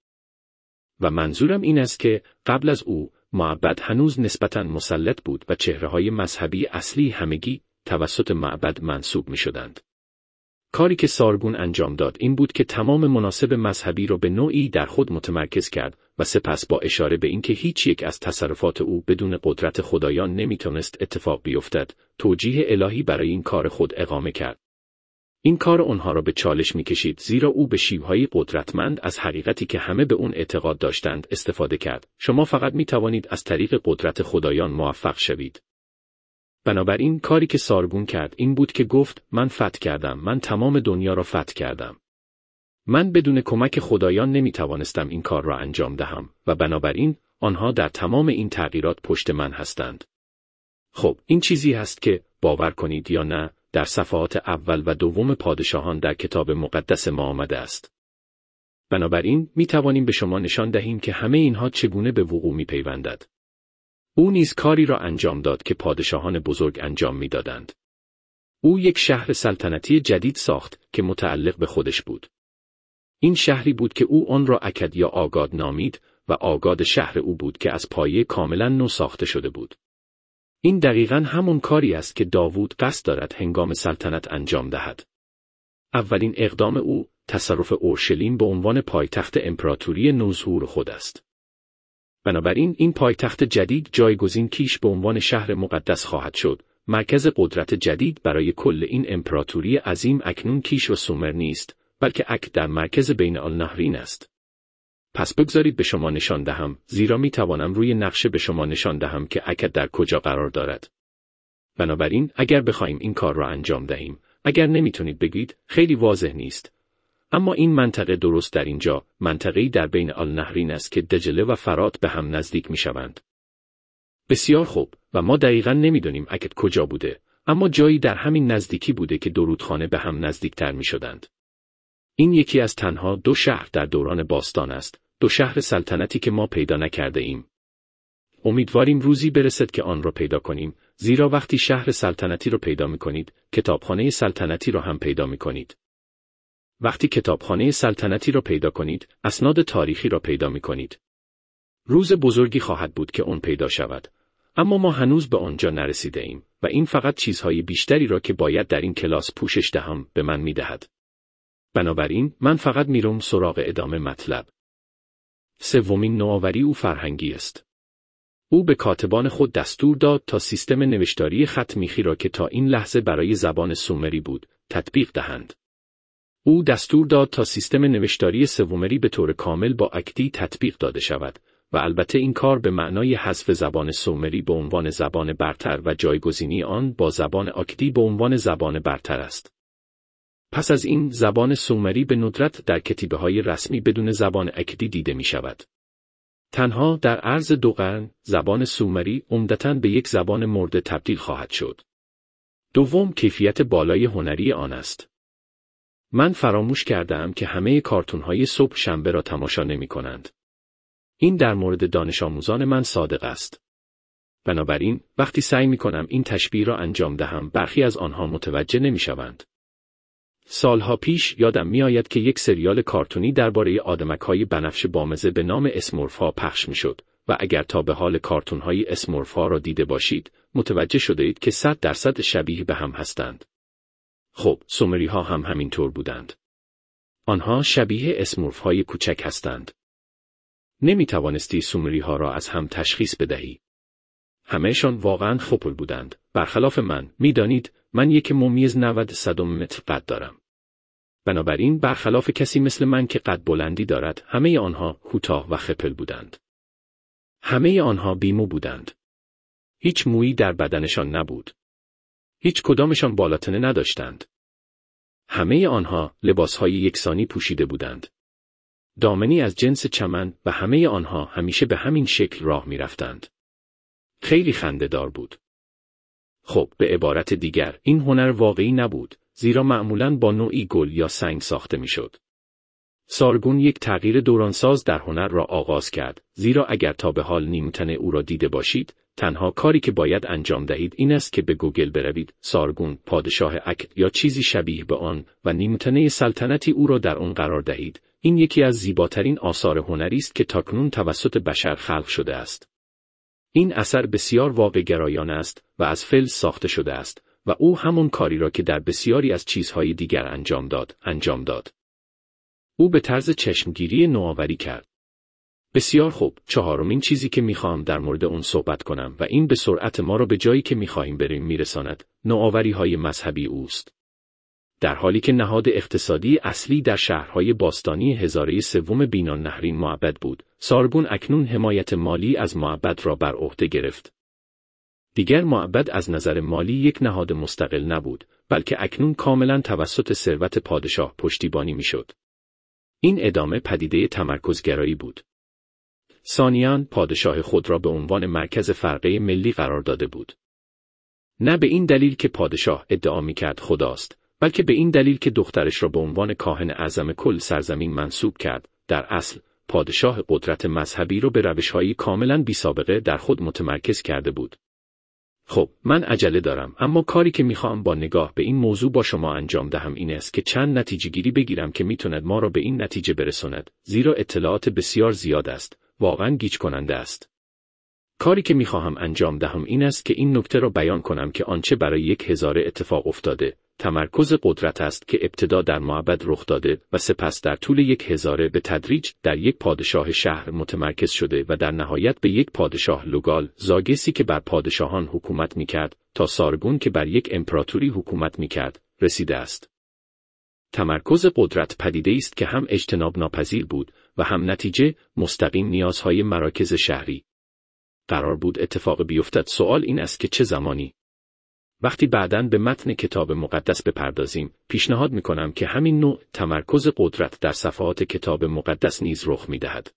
و منظورم این است که قبل از او معبد هنوز نسبتاً مسلط بود و چهره‌های مذهبی اصلی همگی توسط معبد منصوب می‌شدند. کاری که سارگون انجام داد این بود که تمام مناصب مذهبی را به نوعی در خود متمرکز کرد و سپس با اشاره به اینکه هیچ یک از تصرفات او بدون قدرت خدایان نمیتونست اتفاق بیفتد، توجیه الهی برای این کار خود اقامه کرد. این کار آنها را به چالش میکشید زیرا او به شیوه‌های قدرتمند از حقیقتی که همه به اون اعتقاد داشتند استفاده کرد. شما فقط میتوانید از طریق قدرت خدایان موفق شوید. بنابراین کاری که سارگون کرد این بود که گفت من فتح کردم، من تمام دنیا را فتح کردم. من بدون کمک خدایان نمیتوانستم این کار را انجام دهم و بنابراین آنها در تمام این تغییرات پشت من هستند. خب این چیزی هست که باور کنید یا نه در صفحات اول و دوم پادشاهان در کتاب مقدس ما آمده است. بنابراین میتوانیم به شما نشان دهیم که همه اینها چگونه به وقوع میپیوندد. او نیز کاری را انجام داد که پادشاهان بزرگ انجام میدادند. او یک شهر سلطنتی جدید ساخت که متعلق به خودش بود. این شهری بود که او آن را اکد یا آگاد نامید و آگاد شهر او بود که از پایه کاملا نو ساخته شده بود. این دقیقاً همون کاری است که داوود قصد دارد هنگام سلطنت انجام دهد. اولین اقدام او تصرف اورشلیم به عنوان پایتخت امپراتوری نوظهور خود است. بنابراین این پایتخت جدید جایگزین کیش به عنوان شهر مقدس خواهد شد. مرکز قدرت جدید برای کل این امپراتوری عظیم اکنون کیش و سومر نیست، بلکه اک در مرکز بین النهرین است. پس بگذارید به شما نشان دهم، زیرا می توانم روی نقشه به شما نشان دهم که اک در کجا قرار دارد. بنابراین اگر بخوایم این کار را انجام دهیم، اگر نمیتونید بگید خیلی واضح نیست. اما این منطقه درست در اینجا، منطقه‌ای در بین النهرین است که دجله و فرات به هم نزدیک میشوند. بسیار خوب، و ما دقیقاً نمیدونیم اکد کجا بوده، اما جایی در همین نزدیکی بوده که دو رودخانه به هم نزدیکتر میشدند. این یکی از تنها دو شهر در دوران باستان است، دو شهر سلطنتی که ما پیدا نکرده ایم. امیدواریم روزی برسد که آن را پیدا کنیم، زیرا وقتی شهر سلطنتی را پیدا میکنید، کتابخانه سلطنتی را هم پیدا میکنید. وقتی کتابخانه سلطنتی را پیدا کنید، اسناد تاریخی را پیدا میکنید. روز بزرگی خواهد بود که آن پیدا شود، اما ما هنوز به آنجا نرسیده ایم و این فقط چیزهای بیشتری را که باید در این کلاس پوشش دهم به من میدهد. بنابراین من فقط میرم سراغ ادامه مطلب. سومین نوآوری او فرهنگی است. او به کاتبان خود دستور داد تا سیستم نوشتاری خط میخی را که تا این لحظه برای زبان سومری بود، تطبیق دهند. او دستور داد تا سیستم نوشتاری سومری به طور کامل با اکدی تطبیق داده شود و البته این کار به معنای حذف زبان سومری به عنوان زبان برتر و جایگزینی آن با زبان اکدی به عنوان زبان برتر است. پس از این زبان سومری به ندرت در کتیبه‌های رسمی بدون زبان اکدی دیده می شود. تنها در عرض 2 قرن زبان سومری عمدتاً به یک زبان مرده تبدیل خواهد شد. دوم، کیفیت بالای هنری آن است. من فراموش کردم که همه کارتون‌های صبح شنبه را تماشا نمی‌کنند. این در مورد دانش آموزان من صادق است. بنابراین وقتی سعی می‌کنم این تشبیه را انجام دهم، برخی از آنها متوجه نمی‌شوند. سالها پیش یادم می‌آید که یک سریال کارتونی درباره آدمک‌های بنفش بامزه به نام اسمورف‌ها پخش می‌شد و اگر تا به حال کارتون‌های اسمورف‌ها را دیده باشید، متوجه شدید که 100% شبیه به هم هستند. خب، سومری‌ها هم همینطور بودند. آنها شبیه اسمورف‌های کوچک هستند. نمی‌توانستی سومری‌ها را از هم تشخیص بدهی. همه‌شان واقعاً خپل بودند. برخلاف من، می‌دانید، من یک ممیز 90 متر قد دارم. بنابراین برخلاف کسی مثل من که قد بلندی دارد، همه آنها کوتاه و خپل بودند. همه آنها بیمو بودند. هیچ مویی در بدنشان نبود. هیچ کدامشان بالاتنه نداشتند. همه آنها لباسهای یکسانی پوشیده بودند. دامنی از جنس چمن و همه آنها همیشه به همین شکل راه می رفتند. خیلی خنده‌دار بود. خب، به عبارت دیگر، این هنر واقعی نبود، زیرا معمولاً با نوعی گل یا سنگ ساخته می شد. سارگون یک تغییر دورانساز در هنر را آغاز کرد، زیرا اگر تا به حال نیمتنه او را دیده باشید، تنها کاری که باید انجام دهید این است که به گوگل بروید، سارگون، پادشاه اکل یا چیزی شبیه به آن و نیمتنه سلطنتی او را در آن قرار دهید. این یکی از زیباترین آثار هنری است که تاکنون توسط بشر خلق شده است. این اثر بسیار واقع‌گرایانه است و از فلز ساخته شده است و او همون کاری را که در بسیاری از چیزهای دیگر انجام داد. او به طرز چشمگیری نوآوری کرد. بسیار خوب، چهارمین چیزی که میخوام در مورد اون صحبت کنم و این به سرعت ما را به جایی که میخواهیم بریم میرساند، نوآوری‌های مذهبی اوست. در حالی که نهاد اقتصادی اصلی در شهرهای باستانی هزاره سوم بین‌النهرین معبد بود، سارگون اکنون حمایت مالی از معبد را بر عهده گرفت. دیگر معبد از نظر مالی یک نهاد مستقل نبود، بلکه اکنون کاملاً توسط ثروت پادشاه پشتیبانی میشد. این ادامه پدیده تمرکزگرایی بود. سانیان پادشاه خود را به عنوان مرکز فرقه ملی قرار داده بود. نه به این دلیل که پادشاه ادعا می‌کرد خداست، بلکه به این دلیل که دخترش را به عنوان کاهن اعظم کل سرزمین منصوب کرد. در اصل، پادشاه قدرت مذهبی را به روش‌هایی کاملاً بی‌سابقه در خود متمرکز کرده بود. خب، من عجله دارم، اما کاری که میخوام با نگاه به این موضوع با شما انجام دهم این است که چند نتیجه گیری بگیرم که میتوند ما را به این نتیجه برساند، زیرا اطلاعات بسیار زیاد است، واقعاً گیج کننده است. کاری که میخواهم انجام دهم این است که این نکته را بیان کنم که آنچه برای یک هزاره اتفاق افتاده، تمرکز قدرت است که ابتدا در معبد رخ داده و سپس در طول یک هزاره به تدریج در یک پادشاه شهر متمرکز شده و در نهایت به یک پادشاه لوگال، زاگسی که بر پادشاهان حکومت میکرد، تا سارگون که بر یک امپراتوری حکومت میکرد، رسیده است. تمرکز قدرت پدیده است که هم اجتناب ناپذیر بود و هم نتیجه مستقیم نیازهای مراکز شهری قرار بود اتفاق بیفتد. سوال این است که چه زمانی؟ وقتی بعداً به متن کتاب مقدس بپردازیم، پیشنهاد می‌کنم که همین نوع تمرکز قدرت در صفحات کتاب مقدس نیز رخ می‌دهد.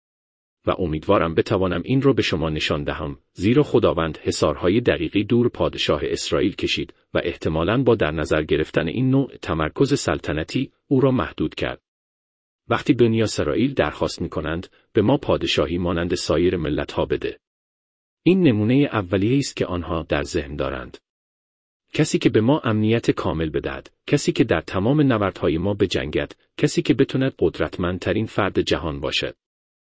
و امیدوارم بتوانم این را به شما نشان دهم، زیرا خداوند حصارهای دقیقی دور پادشاه اسرائیل کشید و احتمالاً با در نظر گرفتن این نوع تمرکز سلطنتی او را محدود کرد. وقتی بنی اسرائیل درخواست می‌کنند به ما پادشاهی مانند سایر ملت‌ها بده، این نمونه اولیه است که آنها در ذهن دارند. کسی که به ما امنیت کامل بدهد، کسی که در تمام نبردهای ما بجنگد، کسی که بتواند قدرتمندترین فرد جهان باشد.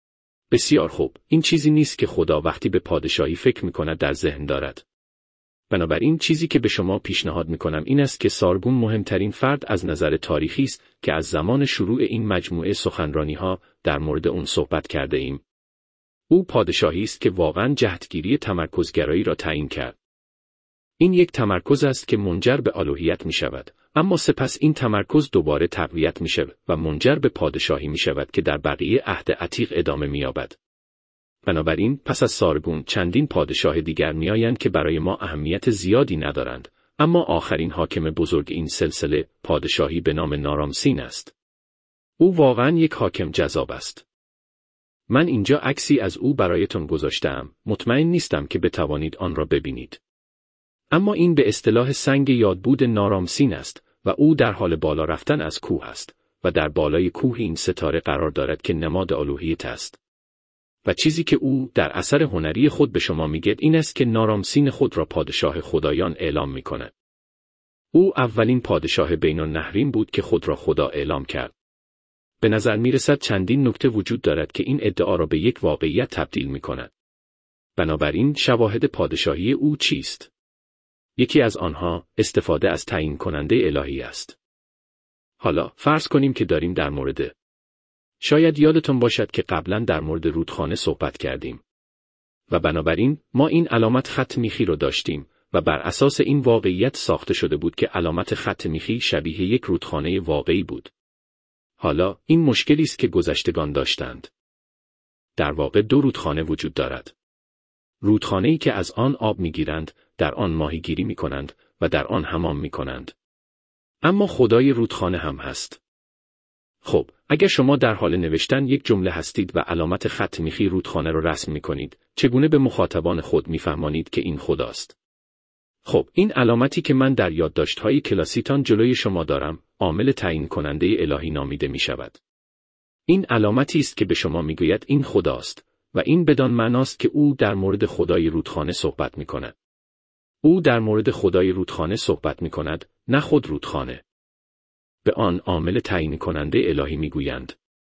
بسیار خوب، این چیزی نیست که خدا وقتی به پادشاهی فکر می‌کند در ذهن دارد. بنابراین چیزی که به شما پیشنهاد می‌کنم این است که سارگون مهمترین فرد از نظر تاریخی است که از زمان شروع این مجموعه سخنرانی‌ها در مورد اون صحبت کرده ایم. او پادشاهی است که واقعاً جهتگیری تمرکزگرایی را تعیین کرد. این یک تمرکز است که منجر به الوهیت می شود، اما سپس این تمرکز دوباره تقویت می شود و منجر به پادشاهی می شود که در بقیه عهد عتیق ادامه می یابد. بنابراین پس از سارگون چندین پادشاه دیگر می آیند که برای ما اهمیت زیادی ندارند، اما آخرین حاکم بزرگ این سلسله پادشاهی به نام نارامسین است. او واقعاً یک حاکم جذاب است. من اینجا عکسی از او برایتان گذاشتم، مطمئن نیستم که بتوانید آن را ببینید. اما این به اصطلاح سنگ یادبود نارامسین است و او در حال بالا رفتن از کوه است و در بالای کوه این ستاره قرار دارد که نماد الوهیت است. و چیزی که او در اثر هنری خود به شما میگه این است که نارامسین خود را پادشاه خدایان اعلام میکند. او اولین پادشاه بین النهرین بود که خود را خدا اعلام کرد. به نظر میرسد چندین نکته وجود دارد که این ادعا را به یک واقعیت تبدیل میکند. بنابراین شواهد پادشاهی او چیست؟ یکی از آنها استفاده از تعیین کننده الهی است. حالا فرض کنیم که داریم در مورد، شاید یادتون باشد که قبلا در مورد رودخانه صحبت کردیم و بنابراین ما این علامت خط میخی رو داشتیم و بر اساس این واقعیت ساخته شده بود که علامت خط میخی شبیه یک رودخانه واقعی بود. حالا این مشکلی است که گذشتگان داشتند. در واقع دو رودخانه وجود دارد. رودخانه‌ای که از آن آب میگیرند، در آن ماهیگیری میکنند و در آن حمام میکنند. اما خدای رودخانه هم هست. خب، اگر شما در حال نوشتن یک جمله هستید و علامت خط میخی رودخانه را رسم میکنید، چگونه به مخاطبان خود میفهمانید که این خداست؟ خب، این علامتی که من در یادداشت‌های کلاسیتان جلوی شما دارم، عامل تعیین کننده الهی نامیده می شود. این علامتی است که به شما میگوید این خداست و این بدان معناست که او در مورد خدای رودخانه صحبت میکند. او در مورد خدای رودخانه صحبت میکند، نه خود رودخانه. به آن عامل تعیین کننده الهی میگویند.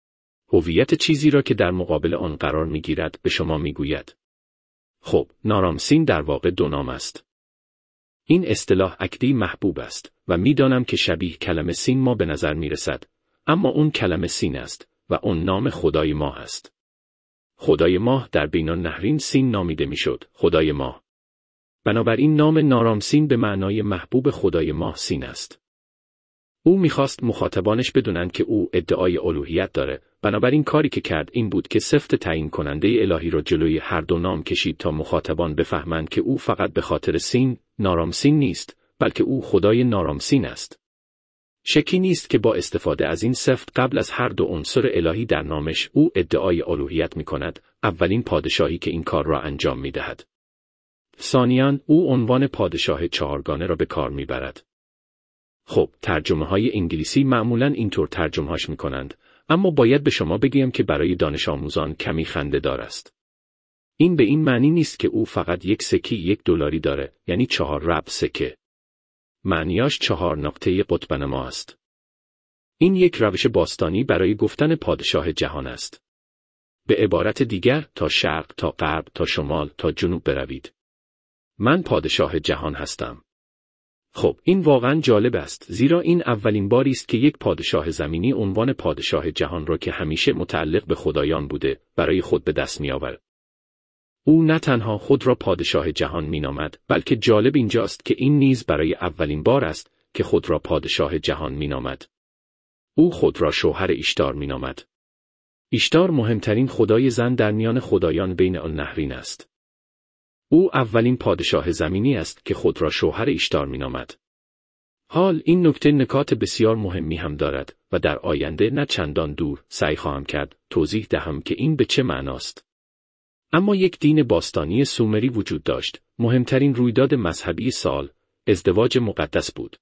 هویت چیزی را که در مقابل آن قرار میگیرد به شما میگوید. خب، نارامسین در واقع دو نام است. این اصطلاح اکدی محبوب است و میدانم که شبیه کلمه سین ما به نظر میرسد، اما اون کلمه سین است و اون نام خدای ماه است. خدای ماه در بین النهرین سین نامیده میشد، خدای ماه. بنابراین نام نارامسین به معنای محبوب خدای ماه سین است. او میخواست مخاطبانش بدونند که او ادعای الوهیت داره، بنابراین کاری که کرد این بود که صفت تعیین کننده الهی را جلوی هر دو نام کشید تا مخاطبان بفهمند که او فقط به خاطر سین، نارامسین نیست، بلکه او خدای نارامسین است. شکی نیست که با استفاده از این صفت قبل از هر دو عنصر الهی در نامش او ادعای الوهیت میکند، اولین پادشاهی که این کار را انجام میدهد. ثانیاً او عنوان پادشاه چهارگانه را به کار میبرد. خب، ترجمه‌های انگلیسی معمولاً اینطور ترجمه‌اش می‌کنند، اما باید به شما بگم که برای دانش آموزان کمی خنده‌دار است. این به این معنی نیست که او فقط یک سکه $1 داره، یعنی 4 ربع سکه. معنیاش 4 نقطه قطب نما است. این یک روش باستانی برای گفتن پادشاه جهان است. به عبارت دیگر، تا شرق، تا غرب، تا شمال، تا جنوب بروید. من پادشاه جهان هستم. خب، این واقعا جالب است، زیرا این اولین باری است که یک پادشاه زمینی عنوان پادشاه جهان را که همیشه متعلق به خدایان بوده، برای خود به دست می آورد. او نه تنها خود را پادشاه جهان می نامد، بلکه جالب اینجاست که این نیز برای اولین بار است که خود را پادشاه جهان می نامد. او خود را شوهر ایشتار می نامد. ایشتار مهمترین خدای زن در میان خدایان بین النهرین است. او اولین پادشاه زمینی است که خود را شوهر ایشتار می‌نامد. حال این نکته نکات بسیار مهمی هم دارد و در آینده نه چندان دور سعی خواهم کرد توضیح دهم که این به چه معناست. اما یک دین باستانی سومری وجود داشت، مهمترین رویداد مذهبی سال، ازدواج مقدس بود.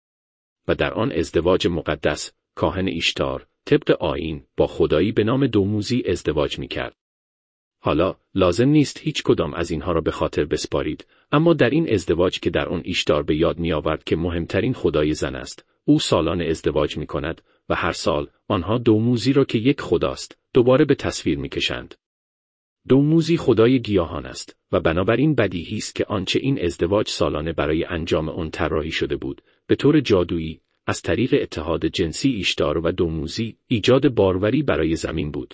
و در آن ازدواج مقدس، کاهن ایشتار، طبق آیین، با خدایی به نام دوموزی ازدواج می‌کرد. حالا لازم نیست هیچ کدام از اینها را به خاطر بسپارید، اما در این ازدواج که در آن ایشتار به یاد می آورد که مهمترین خدای زن است، او سالانه ازدواج می کند و هر سال آنها دوموزی را که یک خداست دوباره به تصویر می کشند. دوموزی خدای گیاهان است و بنابراین بدیهی است که آنچه این ازدواج سالانه برای انجام آن طراحی شده بود، به طور جادویی از طریق اتحاد جنسی ایشتار و دوموزی ایجاد باروری برای زمین بود.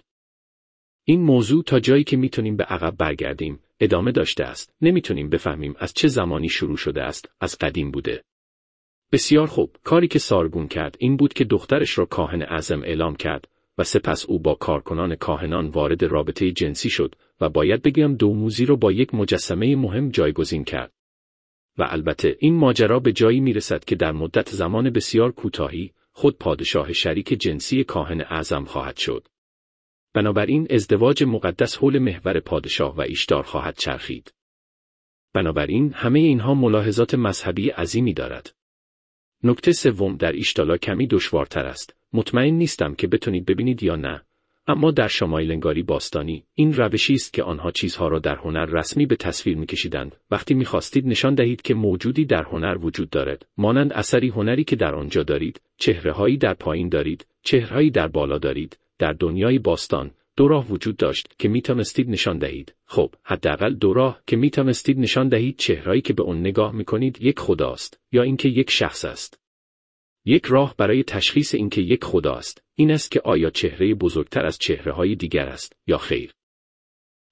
این موضوع تا جایی که میتونیم به عقب برگردیم ادامه داشته است. نمیتونیم بفهمیم از چه زمانی شروع شده است، از قدیم بوده. بسیار خوب، کاری که سارگون کرد این بود که دخترش را کاهن اعظم اعلام کرد و سپس او با کارکنان کاهنان وارد رابطه جنسی شد و باید بگم دوموزی را با یک مجسمه مهم جایگزین کرد. و البته این ماجرا به جایی میرسد که در مدت زمان بسیار کوتاهی خود پادشاه شریک جنسی کاهن اعظم خواهد شد. بنابراین ازدواج مقدس حول محور پادشاه و ایشتار خواهد چرخید. بنابراین همه اینها ملاحظات مذهبی عظیمی دارد. نکته سوم در ایشتالا کمی دشوارتر است. مطمئن نیستم که بتونید ببینید یا نه، اما در شمایلنگاری باستانی این روشی است که آنها چیزها را در هنر رسمی به تصویر می‌کشیدند. وقتی می‌خواستید نشان دهید که موجودی در هنر وجود دارد، مانند اثری هنری که در آنجا دارید، چهره‌هایی در پایین دارید، چهره‌هایی در بالا دارید. در دنیای باستان دو راه وجود داشت که میتونستید نشان دهید. خب، حداقل دو راه که میتونستید نشان دهید چهرهایی که به اون نگاه میکنید یک خداست یا اینکه یک شخص است. یک راه برای تشخیص اینکه یک خدا است این است که آیا چهره بزرگتر از چهره‌های دیگر است یا خیر.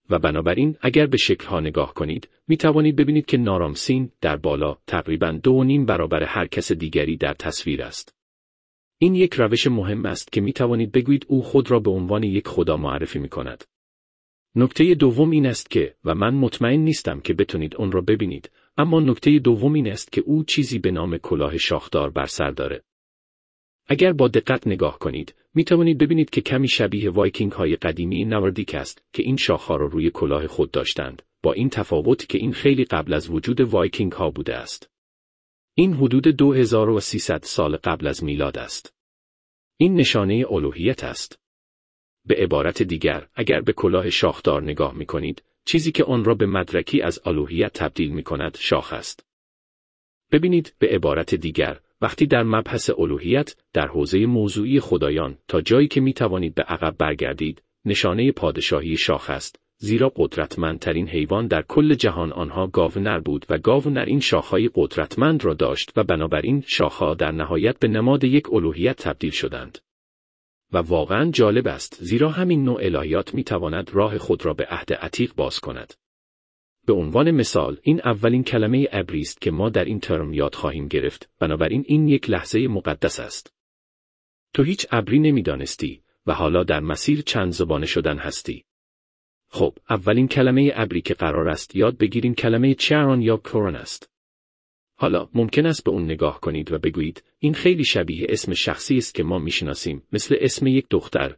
و بنابراین اگر به شکل‌ها نگاه کنید، می توانید ببینید که نارامسین در بالا تقریباً 2.5 برابر هر کس دیگری در تصویر است. این یک روش مهم است که می توانید بگویید او خود را به عنوان یک خدا معرفی می کند. نکته دوم این است که، و من مطمئن نیستم که بتونید اون را ببینید، اما نکته دوم این است که او چیزی به نام کلاه شاخدار بر سر داره. اگر با دقت نگاه کنید، می توانید ببینید که کمی شبیه وایکینگ های قدیمی نوردیک است که این شاخها را روی کلاه خود داشتند، با این تفاوت که این خیلی قبل از وجود وایکینگ ها بوده است. این حدود 2300 سال قبل از میلاد است. این نشانه الوهیت است. به عبارت دیگر، اگر به کلاه شاخدار نگاه می کنید، چیزی که آن را به مدرکی از الوهیت تبدیل می کند شاخ است. ببینید، به عبارت دیگر، وقتی در مبحث الوهیت در حوزه موضوعی خدایان تا جایی که می توانید به عقب برگردید، نشانه پادشاهی شاخ است، زیرا قدرتمندترین حیوان در کل جهان آنها گاونر بود و گاونر این شاخهای قدرتمند را داشت و بنابراین شاخها در نهایت به نماد یک الوهیت تبدیل شدند. و واقعاً جالب است، زیرا همین نوع الهیات می تواند راه خود را به عهد عتیق باز کند. به عنوان مثال، این اولین کلمه عبری است که ما در این ترم یاد خواهیم گرفت، بنابراین این یک لحظه مقدس است. تو هیچ عبری نمی‌دانستی و حالا در مسیر چند زبانه شدن هستی. خب، اولین کلمه عبری که قرار است یاد بگیریم کلمه چارون یا کرون است. حالا ممکن است به اون نگاه کنید و بگویید این خیلی شبیه اسم شخصی است که ما میشناسیم، مثل اسم یک دختر،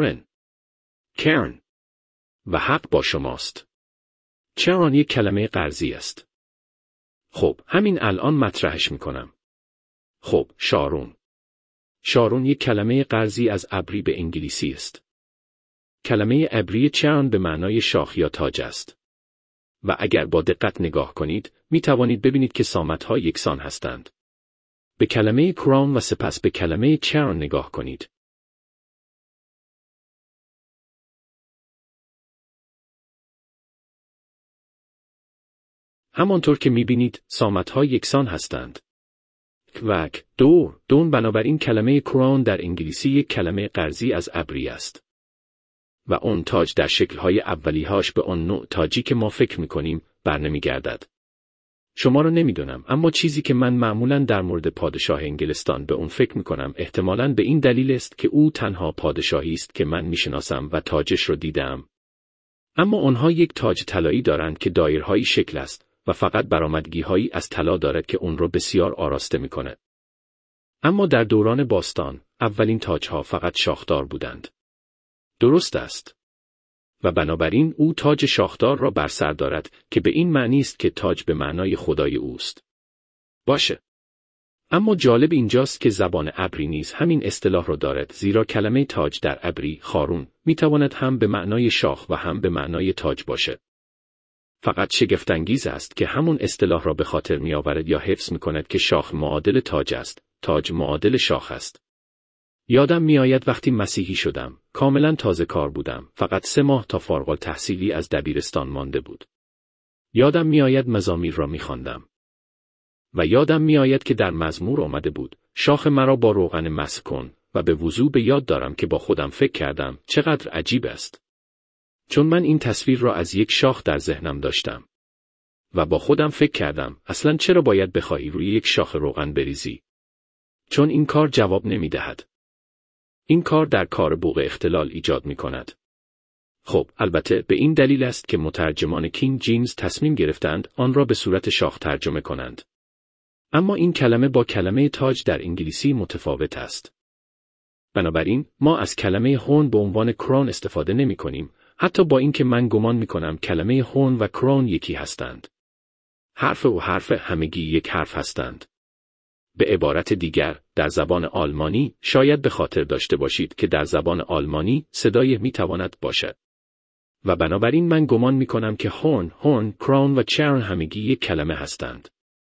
کرن. و حق با شماست. چارون یک کلمه قرضی است. خب، همین الان مطرحش میکنم. خب، شارون یک کلمه قرضی از عبری به انگلیسی است. کلمه عبری چارون به معنای شاخ یا تاج است. و اگر با دقت نگاه کنید، می توانید ببینید که سامت‌ها یکسان هستند. به کلمه کراون و سپس به کلمه چارون نگاه کنید. همانطور که می بینید، سامت‌ها یکسان هستند. دون بنابراین کلمه کراون در انگلیسی یک کلمه قرضی از عبری است. و اون تاج در شکل‌های اولیهاش به اون نوع تاجی که ما فکر می‌کنیم برنمیگردد. شما رو نمیدونم، اما چیزی که من معمولاً در مورد پادشاه انگلستان به اون فکر می‌کنم احتمالاً به این دلیل است که او تنها پادشاهی است که من می‌شناسم و تاجش رو دیدم. اما آنها یک تاج طلایی دارند که دایرهایی شکل است و فقط برآمدگی‌هایی از طلا دارد که اون رو بسیار آراسته می‌کنه. اما در دوران باستان، اولین تاج‌ها فقط شاخدار بودند. درست است. و بنابراین او تاج شاخدار را بر سر دارد که به این معنی است که تاج به معنای خدای اوست. باشه. اما جالب اینجاست که زبان عبری نیز همین اصطلاح را دارد، زیرا کلمه تاج در عبری خارون میتواند هم به معنای شاخ و هم به معنای تاج باشه. فقط شگفت‌انگیز است که همون اصطلاح را به خاطر میآورد یا حفظ میکند که شاخ معادل تاج است، تاج معادل شاخ است. یادم میآید وقتی مسیحی شدم، کاملا تازه کار بودم، فقط 3 ماه تا فارغ التحصیلی از دبیرستان مانده بود. یادم میآید مزامیر را میخواندم. و یادم میآید که در مزمور آمده بود، شاخ مرا با روغن مسح کن، و به وضوح به یاد دارم که با خودم فکر کردم، چقدر عجیب است. چون من این تصویر را از یک شاخ در ذهنم داشتم. و با خودم فکر کردم، اصلاً چرا باید بخواهی روی یک شاخ روغن بریزی؟ چون این کار جواب نمیدهد. این کار در کار بوق اختلال ایجاد می کند. خب، البته به این دلیل است که مترجمان کینگ جیمز تصمیم گرفتند آن را به صورت شاخ ترجمه کنند. اما این کلمه با کلمه تاج در انگلیسی متفاوت است. بنابراین ما از کلمه هورن به عنوان کرون استفاده نمی کنیم، حتی با اینکه من گمان می کنم کلمه هورن و کرون یکی هستند. حرف و حرف همگی یک حرف هستند. به عبارت دیگر، در زبان آلمانی شاید به خاطر داشته باشید که در زبان آلمانی صدای میتواند باشد. و بنابراین من گمان میکنم که هورن، کراون و چارون همگی یک کلمه هستند.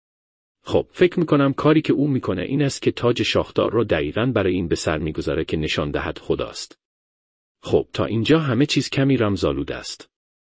خب، فکر میکنم کاری که او میکنه این است که تاج شاخدار را دقیقاً برای این به سر میگذاره که نشان دهد خداست. خب، تا اینجا همه چیز کمی رمزآلود است.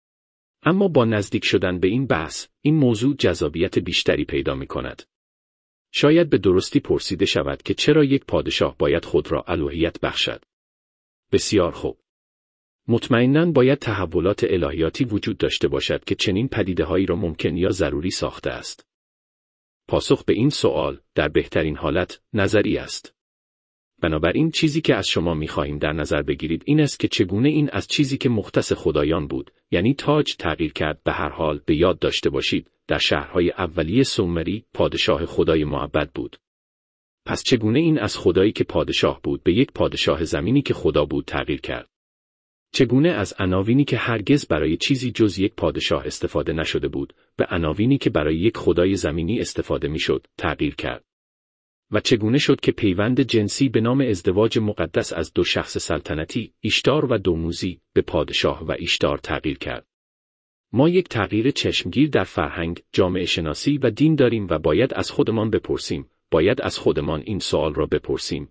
اما با نزدیک شدن به این بحث، این موضوع جذابیت بیشتری پیدا میکند. شاید به درستی پرسیده شود که چرا یک پادشاه باید خود را الوهیت بخشد. بسیار خوب. مطمئناً باید تحولات الهیاتی وجود داشته باشد که چنین پدیده‌هایی را ممکن یا ضروری ساخته است. پاسخ به این سوال در بهترین حالت نظری است. بنابراین چیزی که از شما می‌خواهیم در نظر بگیرید این است که چگونه این از چیزی که مختص خدایان بود، یعنی تاج، تغییر کرد. به هر حال به یاد داشته باشید در شهرهای اولیه سومری پادشاه خدای معبد بود. پس چگونه این از خدایی که پادشاه بود به یک پادشاه زمینی که خدا بود تغییر کرد؟ چگونه از عناوینی که هرگز برای چیزی جز یک پادشاه استفاده نشده بود به عناوینی که برای یک خدای زمینی استفاده میشد تغییر کرد؟ و چگونه شد که پیوند جنسی به نام ازدواج مقدس از دو شخص سلطنتی، ایشتار و دوموزی، به پادشاه و ایشتار تغییر کرد؟ ما یک تغییر چشمگیر در فرهنگ، جامعه شناسی و دین داریم و باید از خودمان بپرسیم، باید از خودمان این سوال را بپرسیم: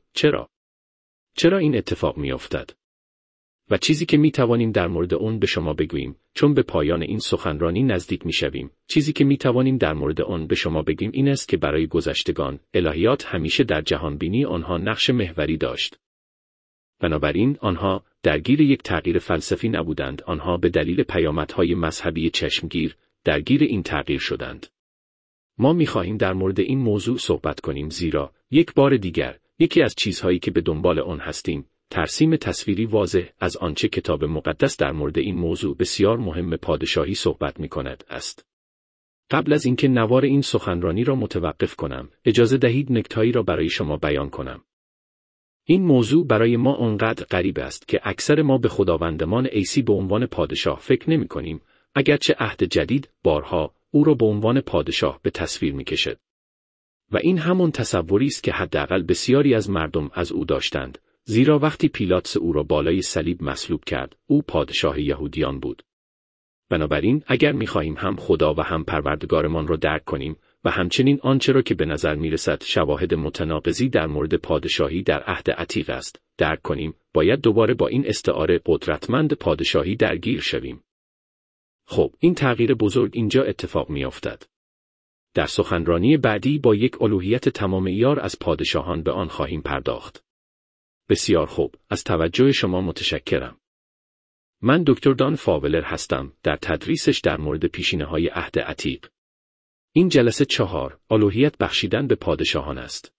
چرا این اتفاق می‌افتد؟ و چیزی که می‌توانیم در مورد آن به شما بگوییم، چون به پایان این سخنرانی نزدیک می‌شویم، چیزی که می‌توانیم در مورد آن به شما بگیم این است که برای گذشتگان، الهیات همیشه در جهانبینی آنها نقش محوری داشت. بنابراین آنها درگیر یک تغییر فلسفی نبودند، آنها به دلیل پیامدهای مذهبی چشمگیر درگیر این تغییر شدند. ما می‌خواهیم در مورد این موضوع صحبت کنیم زیرا یک بار دیگر یکی از چیزهایی که به دنبال آن هستیم ترسیم تصویری واضح از آنچه کتاب مقدس در مورد این موضوع بسیار مهم پادشاهی صحبت می‌کند است. قبل از اینکه نوار این سخنرانی را متوقف کنم، اجازه دهید نکته‌ای را برای شما بیان کنم. این موضوع برای ما آنقدر غریب است که اکثر ما به خداوندمان عیسی به عنوان پادشاه فکر نمی‌کنیم، اگرچه عهد جدید بارها او را به عنوان پادشاه به تصویر می‌کشد. و این همان تصوری است که حداقل بسیاری از مردم از او داشتند، زیرا وقتی پیلاتس او را بالای صلیب مصلوب کرد، او پادشاه یهودیان بود. بنابراین اگر می‌خواهیم هم خدا و هم پروردگارمان را درک کنیم و همچنین آنچه را که به نظر می‌رسد شواهد متناقضی در مورد پادشاهی در عهد عتیق است، درک کنیم، باید دوباره با این استعاره قدرتمند پادشاهی درگیر شویم. خب، این تغییر بزرگ اینجا اتفاق می‌افتد. در سخنرانی بعدی با یک الوهیت تمام عیار از پادشاهان به آن خواهیم پرداخت. بسیار خوب، از توجه شما متشکرم. من دکتر دان فاولر هستم در تدریسش در مورد پیشینه‌های عهد عتیق. این جلسه 4، الوهیت بخشیدن به پادشاهان است.